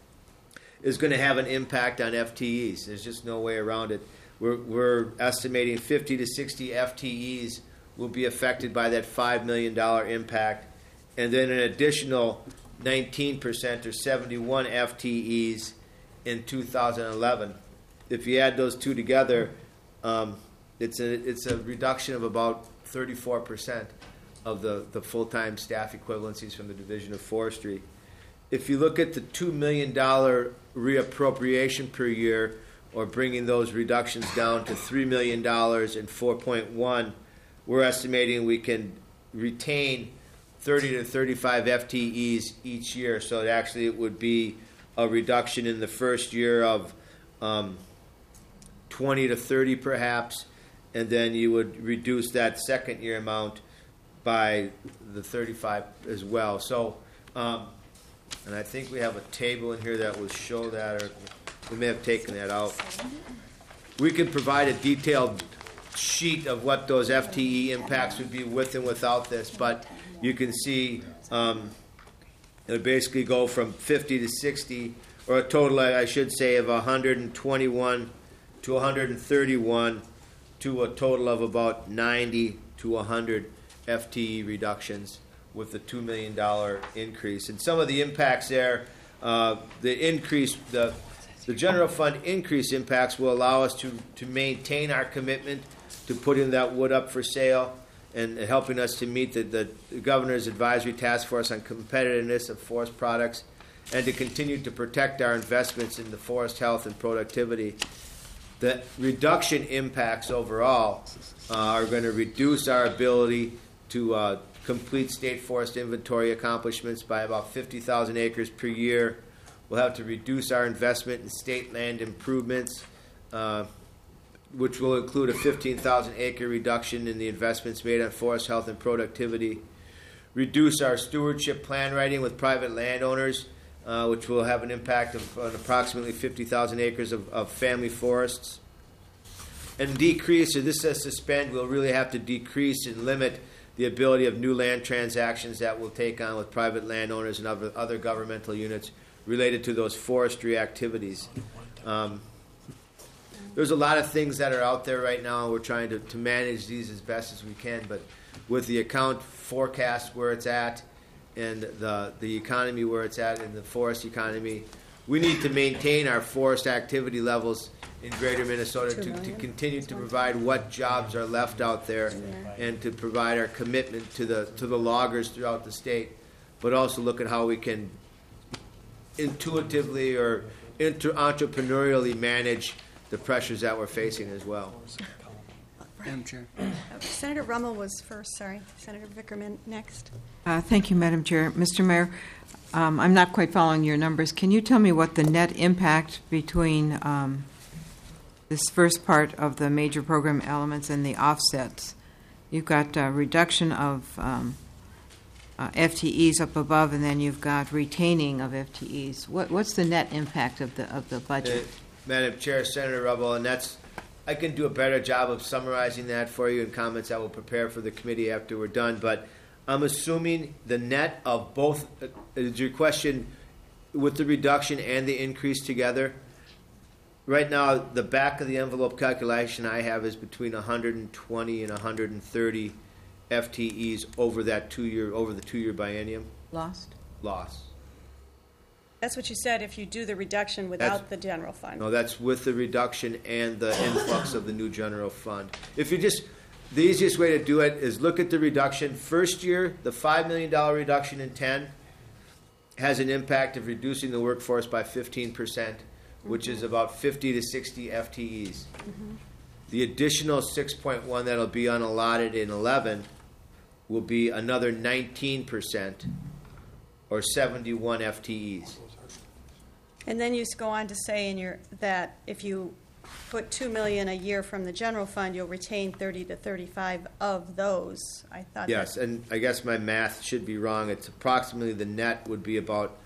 C: is going to have an impact on FTEs. There's just no way around it. We're estimating 50 to 60 FTEs will be affected by that $5 million impact, and then an additional 19% or 71 FTEs in 2011. If you add those two together, it's a reduction of about 34% of the full-time staff equivalencies from the Division of Forestry. If you look at the $2 million reappropriation per year, or bringing those reductions down to $3 million and 4.1, we're estimating we can retain 30 to 35 FTEs each year. So it would be a reduction in the first year of 20 to 30 perhaps, and then you would reduce that second year amount by the 35 as well. So, and I think we have a table in here that will show that, or we may have taken that out. We can provide a detailed sheet of what those FTE impacts would be with and without this, but you can see it would basically go from 50 to 60, or a total, I should say, of 121 to 131, to a total of about 90 to 100 FTE reductions with the $2 million increase. And some of the impacts there, the general fund increase impacts will allow us to maintain our commitment to putting that wood up for sale and helping us to meet the Governor's Advisory Task Force on competitiveness of forest products, and to continue to protect our investments in the forest health and productivity. The reduction impacts overall are going to reduce our ability to complete state forest inventory accomplishments by about 50,000 acres per year. We'll have to reduce our investment in state land improvements, which will include a 15,000 acre reduction in the investments made on forest health and productivity. Reduce our stewardship plan writing with private landowners, which will have an impact on approximately 50,000 acres of family forests. And decrease, or this says suspend, we'll really have to decrease and limit the ability of new land transactions that we'll take on with private landowners and other governmental units related to those forestry activities. There's a lot of things that are out there right now, and we're trying to manage these as best as we can, but with the account forecast where it's at and the economy where it's at and the forest economy, we need to maintain our forest activity levels in greater Minnesota to continue to provide what jobs are left out there and to provide our commitment to the loggers throughout the state, but also look at how we can intuitively or entrepreneurially manage the pressures that we're facing as well.
L: Madam Chair.
B: Senator Rummel was first, sorry. Senator Vickerman next.
F: Thank you, Madam Chair. Mr. Mayor, I'm not quite following your numbers. Can you tell me what the net impact between this first part of the major program elements and the offsets? You've got a reduction of FTEs up above, and then you've got retaining of FTEs. What's the net impact of the budget?
C: Madam Chair, Senator Rummel, and I can do a better job of summarizing that for you in comments I will prepare for the committee after we're done, but I'm assuming the net of both, is your question with the reduction and the increase together? Right now, the back of the envelope calculation I have is between 120 and 130 FTEs over the 2-year biennium.
F: Lost.
B: That's what you said if you do the reduction without the general fund.
C: No, that's with the reduction and the influx of the new general fund. The easiest way to do it is look at the reduction. First year, the $5 million reduction in 10 has an impact of reducing the workforce by 15%, which is about 50 to 60 FTEs. Mm-hmm. The additional 6.1 that'll be unallotted in 11 will be another 19%, or 71 FTEs.
B: And then you go on to say that if you put $2 million a year from the general fund, you'll retain 30 to 35 of those. I thought.
C: Yes, and I guess my math should be wrong. It's approximately the net would be about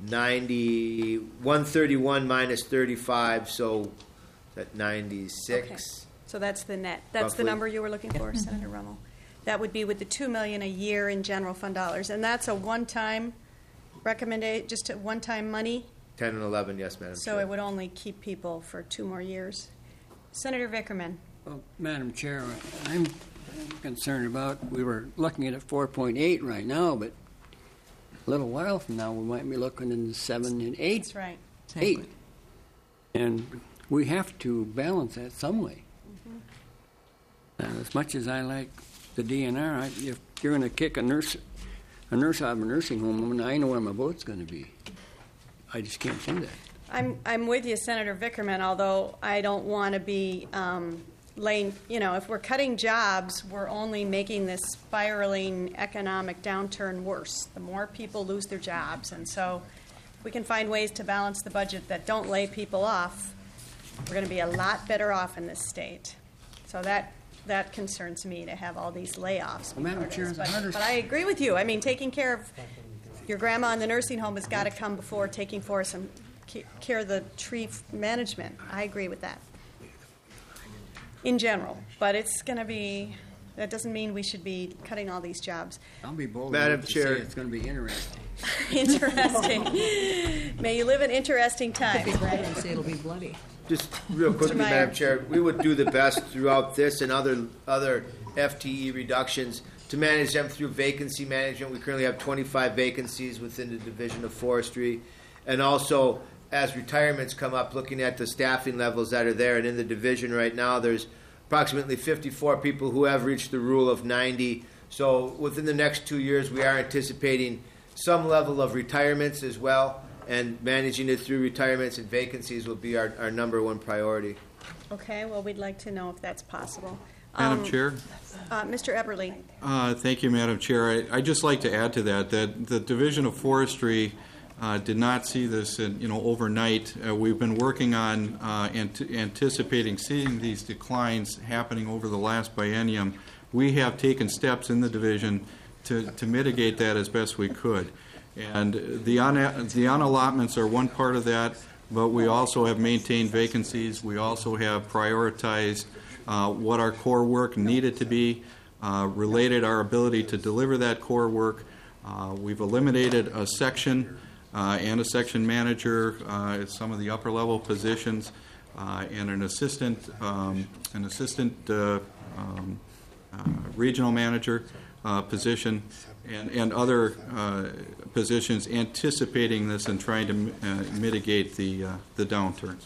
C: 131 minus 35, so that 96.
B: Okay. So that's the net. That's
C: Roughly.
B: the number you were looking for, Senator Rummel. That would be with the $2 million a year in general fund dollars, and that's a one-time recommendation, just a one-time money.
C: 10 and 11, yes, Madam
B: So
C: Chair.
B: it would only keep people for 2 more years. Senator Vickerman.
L: Well, Madam Chair, I'm concerned about, we were looking at 4.8 right now, but a little while from now, we might be looking in 7 and 8.
B: That's right.
L: 8. And we have to balance that some way. As much as I like the DNR, if you're going to kick a nurse out of a nursing home, I mean, I know where my vote's going to be. I just can't do that.
B: I'm with you, Senator Vickerman, although I don't want to be laying, if we're cutting jobs, we're only making this spiraling economic downturn worse. The more people lose their jobs. And so if we can find ways to balance the budget that don't lay people off, we're going to be a lot better off in this state. So that concerns me, to have all these layoffs.
L: Well, Madam Chair,
B: But I agree with you. I mean, taking care of your grandma in the nursing home has got to come before taking care of the tree management. I agree with that in general. But it's going to be, that doesn't mean we should be cutting all these jobs.
L: I'll be bold
C: Madam
L: enough to
C: Chair.
L: say it's going to be interesting.
B: Interesting. May you live in interesting times, right?
E: And say it'll be bloody.
C: Just real quickly,
B: Mr. Meyer.
C: Madam Chair, we would do the best throughout this and other FTE reductions to manage them through vacancy management. We currently have 25 vacancies within the Division of Forestry. And also, as retirements come up, looking at the staffing levels that are there. And in the division right now, there's approximately 54 people who have reached the rule of 90. So within the next 2 years, we are anticipating some level of retirements as well. And managing it through retirements and vacancies will be our number one priority.
B: Okay, well, we'd like to know if that's possible.
J: Madam Chair?
B: Mr. Eberly.
J: Thank you, Madam Chair. I'd just like to add to that the Division of Forestry did not see this overnight. We've been working on anticipating seeing these declines happening over the last biennium. We have taken steps in the division to mitigate that as best we could. And the unallotments are one part of that, but we also have maintained vacancies. We also have prioritized what our core work needed to be, related our ability to deliver that core work. We've eliminated a section and a section manager at some of the upper level positions, and an assistant regional manager position, and other positions, anticipating this and trying to mitigate the downturns.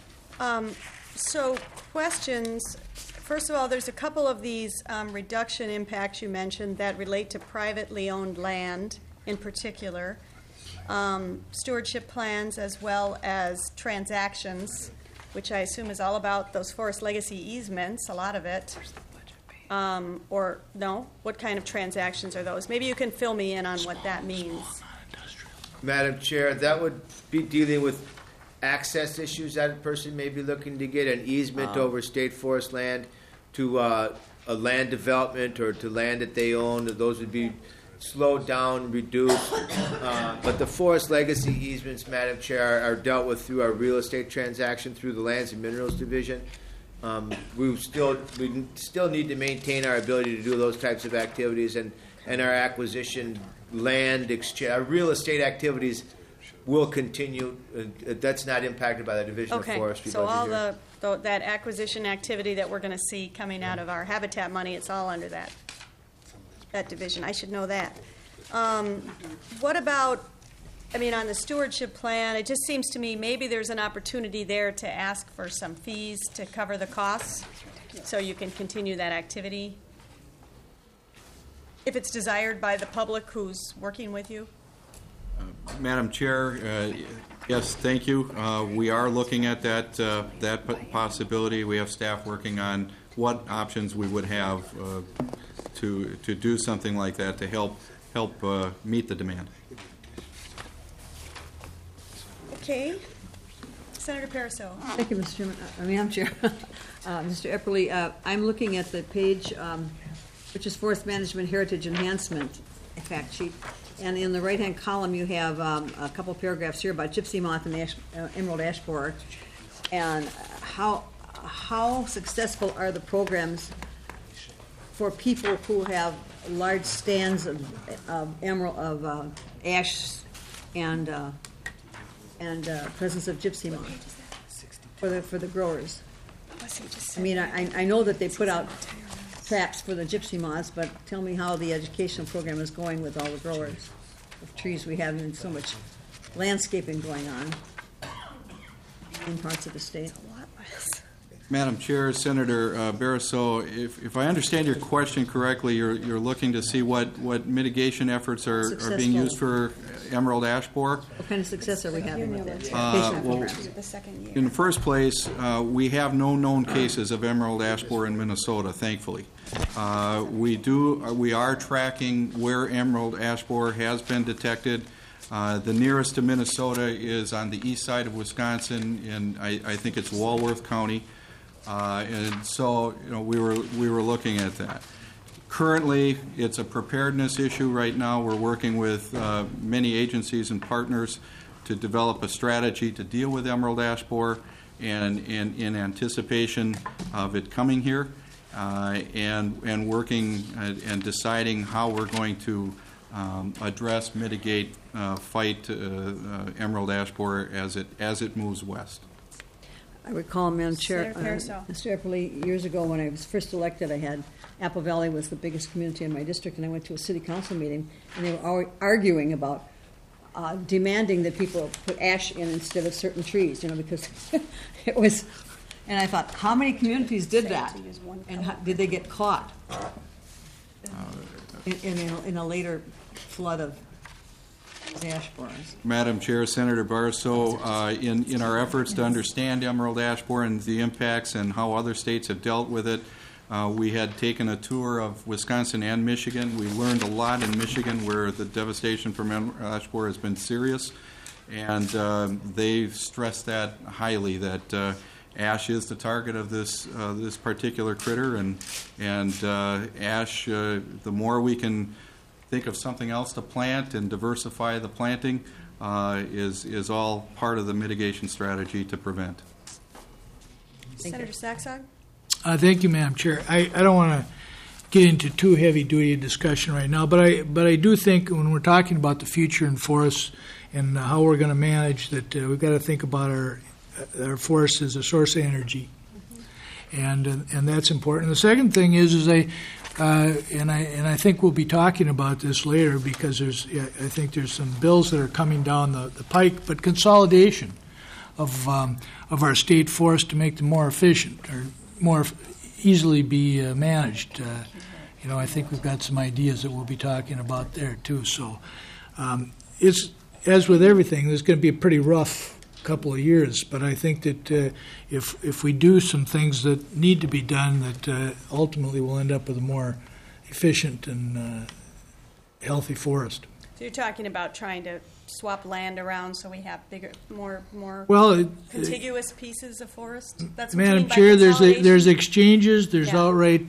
B: So questions. First of all, there's a couple of these reduction impacts you mentioned that relate to privately owned land in particular, stewardship plans as well as transactions, which I assume is all about those forest legacy easements, a lot of it. Or no? What kind of transactions are those? Maybe you can fill me in on what that means.
C: Madam Chair, that would be dealing with access issues that a person may be looking to get an easement over state forest land to a land development or to land that they own. Those would be slowed down, reduced. But the forest legacy easements, Madam Chair, are dealt with through our real estate transaction through the Lands and Minerals Division. We still need to maintain our ability to do those types of activities, and our acquisition, land exchange, our real estate activities will continue. That's not impacted by the Division of Forestry
B: so
C: budget
B: all
C: here.
B: that acquisition activity that we're going to see coming out of our habitat money, it's all under that division. I should know that. What about, on the stewardship plan, it just seems to me maybe there's an opportunity there to ask for some fees to cover the costs so you can continue that activity if it's desired by the public who's working with you.
J: Madam Chair, yes, thank you. We are looking at that possibility. We have staff working on what options we would have to do something like that to help meet the demand.
B: Okay. Senator Pariseau.
E: Thank you, Mr. Chairman. Madam Chair. Mr. Epperly, I'm looking at the page, which is Forest Management Heritage Enhancement fact sheet. And in the right-hand column, you have a couple paragraphs here about gypsy moth and emerald ash borer. And how successful are the programs for people who have large stands of ash and presence of gypsy moth for the growers? I know that they put out traps for the gypsy moths, but tell me how the educational program is going with all the growers. of trees we have and so much landscaping going on in parts of the state.
J: Madam Chair, Senator Bariseau, if I understand your question correctly, you're looking to see what mitigation efforts are being used for emerald ash borer.
E: What kind of success are we having with that?
J: Well, in the first place, we have no known cases of emerald ash borer in Minnesota, thankfully. We are tracking where emerald ash borer has been detected. The nearest to Minnesota is on the east side of Wisconsin, in I think it's Walworth County. And so, we were looking at that. Currently, it's a preparedness issue right now. We're working with many agencies and partners to develop a strategy to deal with emerald ash borer, and in anticipation of it coming here, and working and deciding how we're going to address, mitigate, fight emerald ash borer as it moves west.
E: I recall, Madam Chair,
B: Senator Pariseau.
E: Mr. Epperly, years ago when I was first elected, I had Apple Valley was the biggest community in my district, and I went to a city council meeting, and they were arguing about demanding that people put ash in instead of certain trees, because it was. And I thought, how many communities did that, and did they get caught in a later flood of ash borers?
J: Madam Chair, Senator Bariseau, in our efforts to understand emerald ash borer and the impacts and how other states have dealt with it, we had taken a tour of Wisconsin and Michigan. We learned a lot in Michigan where the devastation from emerald ash borer has been serious, and they've stressed that highly, that ash is the target of this particular critter, and ash, the more we can think of something else to plant and diversify the planting, is all part of the mitigation strategy to prevent.
B: Senator Saxon?
K: Thank you, Madam Chair. I don't want to get into too heavy-duty discussion right now, but I do think when we're talking about the future in forests and how we're going to manage that, we've got to think about our forests as a source of energy, and that's important. The second thing is I think we'll be talking about this later because I think there's some bills that are coming down the pike, but consolidation of our state forests to make them more efficient or more easily be managed. I think we've got some ideas that we'll be talking about there too. So it's, as with everything, there's going to be a pretty rough couple of years, but I think that if we do some things that need to be done, that ultimately we'll end up with a more efficient and healthy forest.
B: So you're talking about trying to swap land around so we have bigger, more contiguous pieces of forest? That's what you
K: Madam
B: mean by
K: Chair,
B: consolidation?
K: there's exchanges, there's outright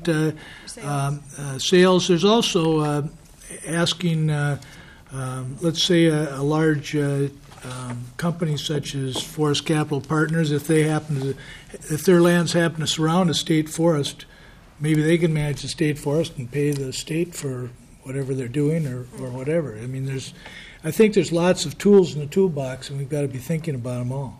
K: sales. There's also asking, let's say, a large company such as Forest Capital Partners, if their lands happen to surround a state forest, maybe they can manage the state forest and pay the state for whatever they're doing or whatever. I mean, I think there's lots of tools in the toolbox, and we've got to be thinking about them all.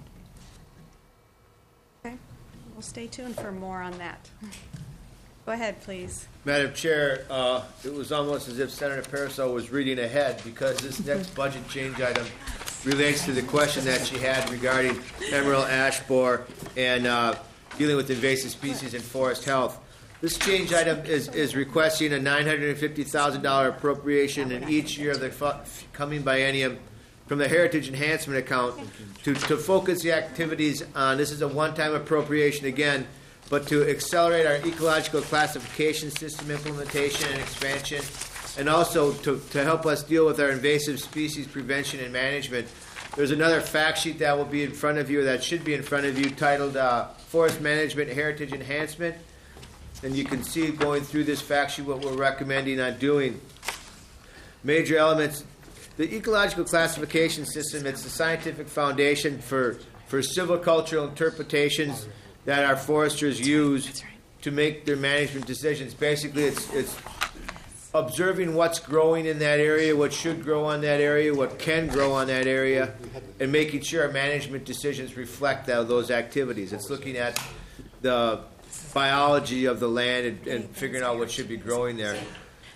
B: Okay. We'll stay tuned for more on that. Go ahead, please.
C: Madam Chair, it was almost as if Senator Pariseau was reading ahead, because this next budget change item relates to the question that she had regarding emerald ash borer and dealing with invasive species and forest health. This change item is requesting a $950,000 appropriation in each year of the coming biennium from the Heritage Enhancement Account to focus the activities on, this is a one-time appropriation again, but to accelerate our ecological classification system implementation and expansion, and also to help us deal with our invasive species prevention and management. There's another fact sheet that will be in front of you, that should be in front of you, titled Forest Management Heritage Enhancement. And you can see going through this fact sheet what we're recommending on doing. Major elements. The ecological classification system, it's the scientific foundation for silvicultural interpretations that our foresters use to make their management decisions. Basically, it's observing what's growing in that area, what should grow on that area, what can grow on that area, and making sure our management decisions reflect those activities. It's looking at the biology of the land and figuring out what should be growing there.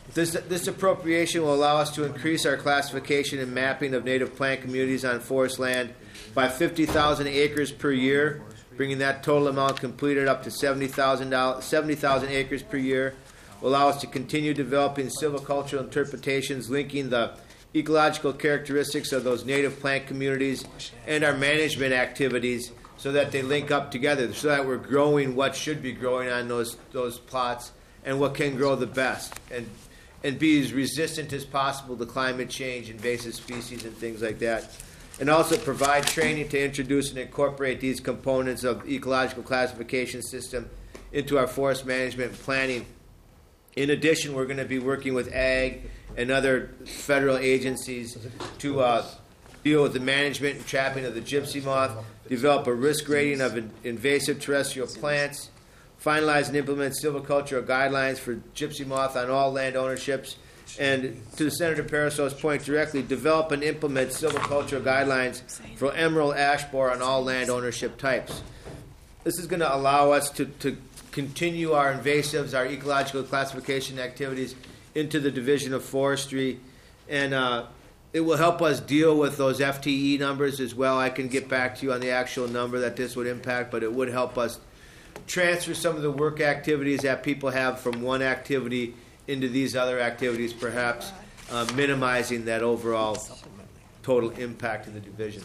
C: This appropriation will allow us to increase our classification and mapping of native plant communities on forest land by 50,000 acres per year, bringing that total amount completed up to 70,000 acres per year. Will allow us to continue developing silvicultural interpretations linking the ecological characteristics of those native plant communities and our management activities so that they link up together, so that we're growing what should be growing on those plots and what can grow the best, and be as resistant as possible to climate change, invasive species, and things like that. And also provide training to introduce and incorporate these components of ecological classification system into our forest management and planning. In addition, we're going to be working with ag and other federal agencies to deal with the management and trapping of the gypsy moth, develop a risk rating of invasive terrestrial plants, finalize and implement silvicultural guidelines for gypsy moth on all land ownerships, and to Senator Paraso's point directly, develop and implement silvicultural guidelines for emerald ash borer on all land ownership types. This is going to allow us to continue our invasives, our ecological classification activities into the Division of Forestry, and it will help us deal with those FTE numbers as well. I can get back to you on the actual number that this would impact, but it would help us transfer some of the work activities that people have from one activity into these other activities, perhaps minimizing that overall total impact of the division.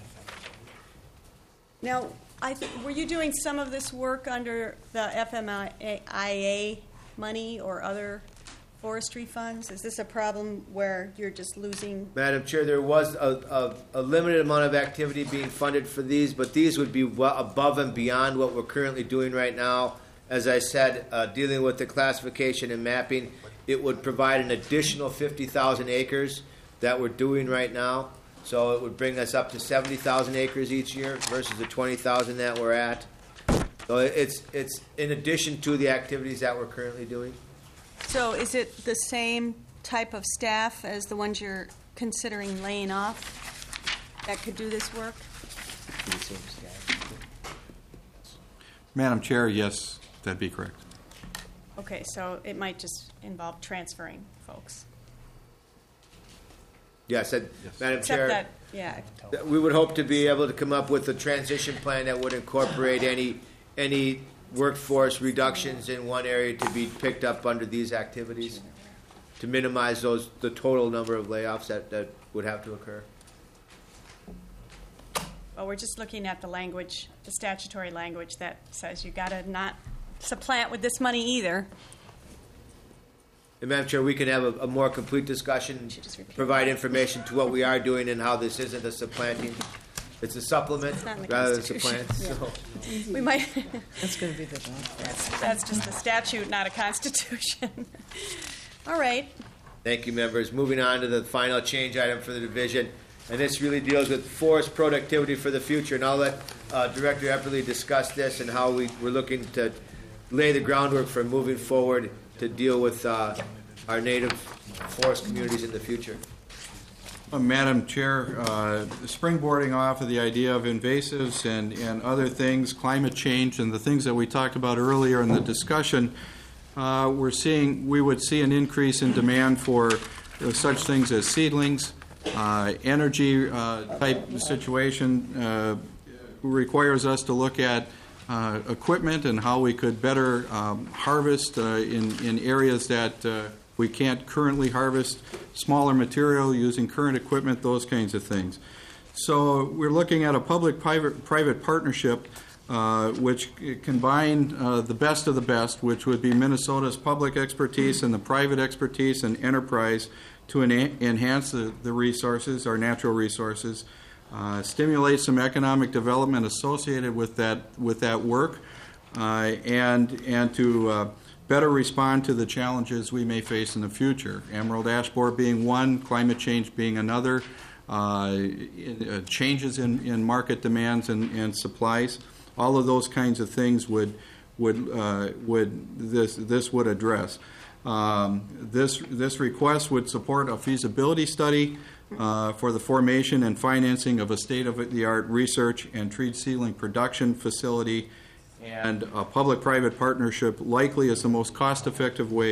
B: Now, were you doing some of this work under the FMIA money or other forestry funds? Is this a problem where you're just losing?
C: Madam Chair, there was a limited amount of activity being funded for these, but these would be well above and beyond what we're currently doing right now. As I said, dealing with the classification and mapping, it would provide an additional 50,000 acres that we're doing right now. So it would bring us up to 70,000 acres each year versus the 20,000 that we're at. So it's in addition to the activities that we're currently doing.
B: So is it the same type of staff as the ones you're considering laying off that could do this work?
J: Madam Chair, yes, that'd be correct.
B: Okay, so it might just involve transferring folks.
C: Yes, Madam
B: Except
C: Chair.
B: that, yeah.
C: We would hope to be able to come up with a transition plan that would incorporate any workforce reductions in one area to be picked up under these activities to minimize the total number of layoffs that would have to occur.
B: Well, we're just looking at the language, the statutory language that says you got to not supplant with this money either.
C: And Madam Chair, we can have a more complete discussion, provide information to what we are doing and how this isn't a supplanting. It's a supplement rather than supplant.
B: Yeah.
C: So.
B: We might.
F: That's going to be the job.
B: That's just a statute, not a constitution. All right.
C: Thank you, members. Moving on to the final change item for the division. And this really deals with forest productivity for the future. And I'll let Director Epperly discuss this and how we're looking to lay the groundwork for moving forward to deal with our native forest communities in the future.
J: Madam Chair, springboarding off of the idea of invasives and other things, climate change, and the things that we talked about earlier in the discussion, we would see an increase in demand for such things as seedlings, energy type situation requires us to look at equipment and how we could better harvest in areas that we can't currently harvest, smaller material using current equipment, those kinds of things. So we're looking at a public-private partnership which combine the best of the best, which would be Minnesota's public expertise and the private expertise and enterprise to enhance the resources, our natural resources, stimulate some economic development associated with that work, and to better respond to the challenges we may face in the future. Emerald ash borer being one, climate change being another, changes in market demands and supplies. All of those kinds of things would this would address. This request would support a feasibility study for the formation and financing of a state-of-the-art research and tree seedling production facility, and a public-private partnership likely is the most cost-effective way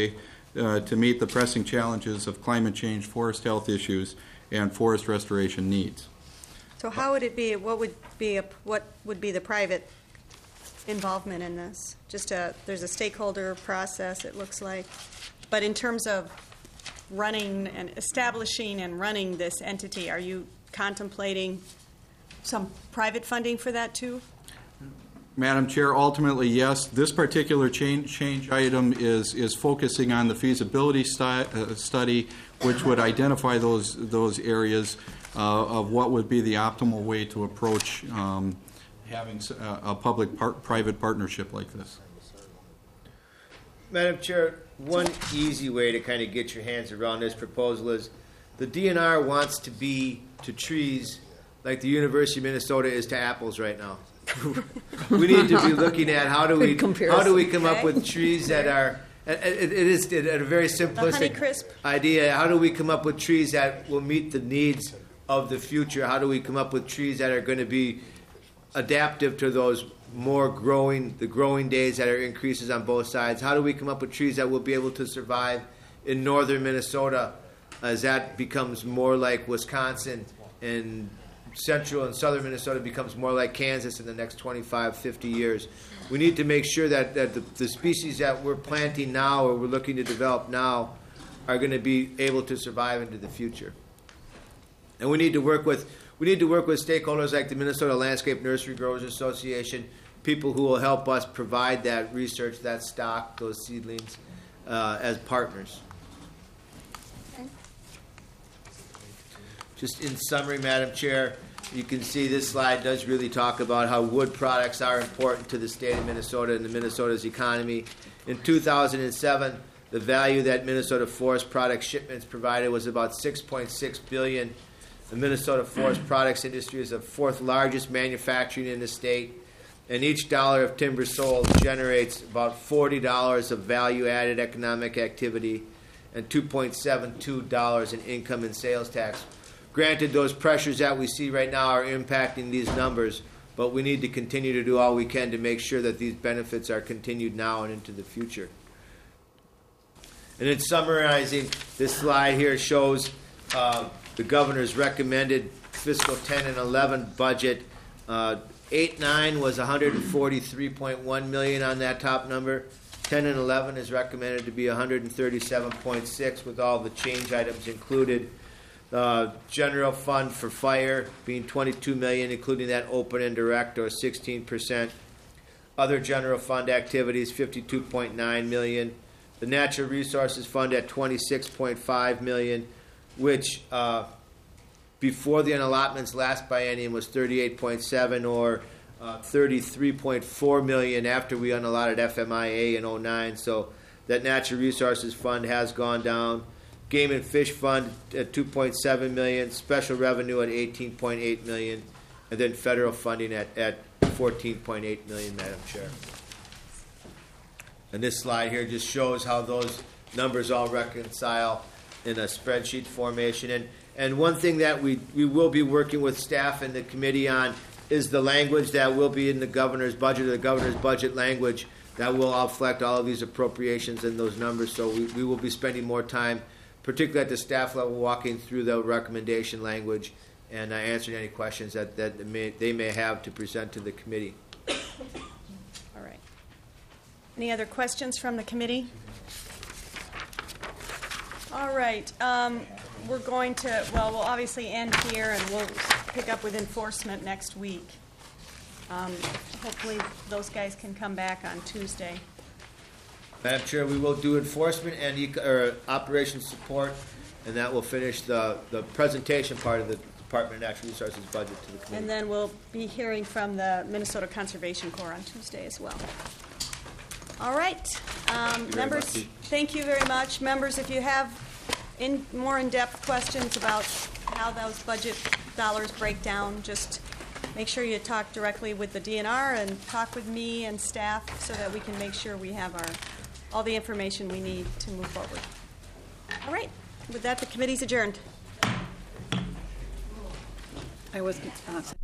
J: to meet the pressing challenges of climate change, forest health issues, and forest restoration needs.
B: So how would it be, what would be the private involvement in this? There's a stakeholder process, it looks like. But in terms of running and establishing and running this entity, are you contemplating some private funding for that too?
J: Madam Chair, ultimately, yes. This particular change item is focusing on the feasibility study, which would identify those areas of what would be the optimal way to approach having a public-private partnership like this.
C: Madam Chair, one easy way to kind of get your hands around this proposal is the DNR wants to be to trees like the University of Minnesota is to apples right now. We need to be looking at how do we come up with trees that are, it is a very simplistic idea, how do we come up with trees that will meet the needs of the future? How do we come up with trees that are going to be adaptive to those the growing days that are increases on both sides? How do we come up with trees that will be able to survive in northern Minnesota as that becomes more like Wisconsin and central and southern Minnesota becomes more like Kansas in the next 25, 50 years? We need to make sure that the species that we're planting now or we're looking to develop now are going to be able to survive into the future. And we need to work with stakeholders like the Minnesota Landscape Nursery Growers Association, people who will help us provide that research, that stock, those seedlings as partners. Just in summary, Madam Chair, you can see this slide does really talk about how wood products are important to the state of Minnesota and the Minnesota's economy. In 2007, the value that Minnesota forest product shipments provided was about $6.6 billion. The Minnesota forest products industry is the fourth largest manufacturing in the state, and each dollar of timber sold generates about $40 of value-added economic activity and $2.72 in income and sales tax. Granted, those pressures that we see right now are impacting these numbers, but we need to continue to do all we can to make sure that these benefits are continued now and into the future. And in summarizing, this slide here shows the governor's recommended fiscal 10 and 11 budget. 8-9 was $143.1 million on that top number. 10 and 11 is recommended to be $137.6 with all the change items included. General fund for fire being $22 million, including that open and direct, or 16%. Other general fund activities, $52.9 million. The natural resources fund at $26.5 million, which before the unallotments last biennium was $38.7 or $33.4 million after we unallotted FMIA in 2009. So that natural resources fund has gone down. Game and Fish Fund at $2.7 million, special revenue at $18.8 million, and then federal funding at $14.8 million, Madam Chair. And this slide here just shows how those numbers all reconcile in a spreadsheet formation. And one thing that we will be working with staff and the committee on is the language that will be in the governor's budget, or the governor's budget language that will reflect all of these appropriations and those numbers. So we will be spending more time, particularly at the staff level, walking through the recommendation language and answering any questions that they may have to present to the committee.
B: All right. Any other questions from the committee? All right. We're going to, we'll obviously end here, and we'll pick up with enforcement next week. Hopefully those guys can come back on Tuesday.
C: Madam Chair, we will do enforcement and operations support, and that will finish the presentation part of the Department of Natural Resources budget to the committee.
B: And then we'll be hearing from the Minnesota Conservation Corps on Tuesday as well. All right. Members, thank you very much. Members, if you have more in-depth questions about how those budget dollars break down, just make sure you talk directly with the DNR and talk with me and staff so that we can make sure we have all the information we need to move forward. All right. With that, the committee's adjourned.
E: I was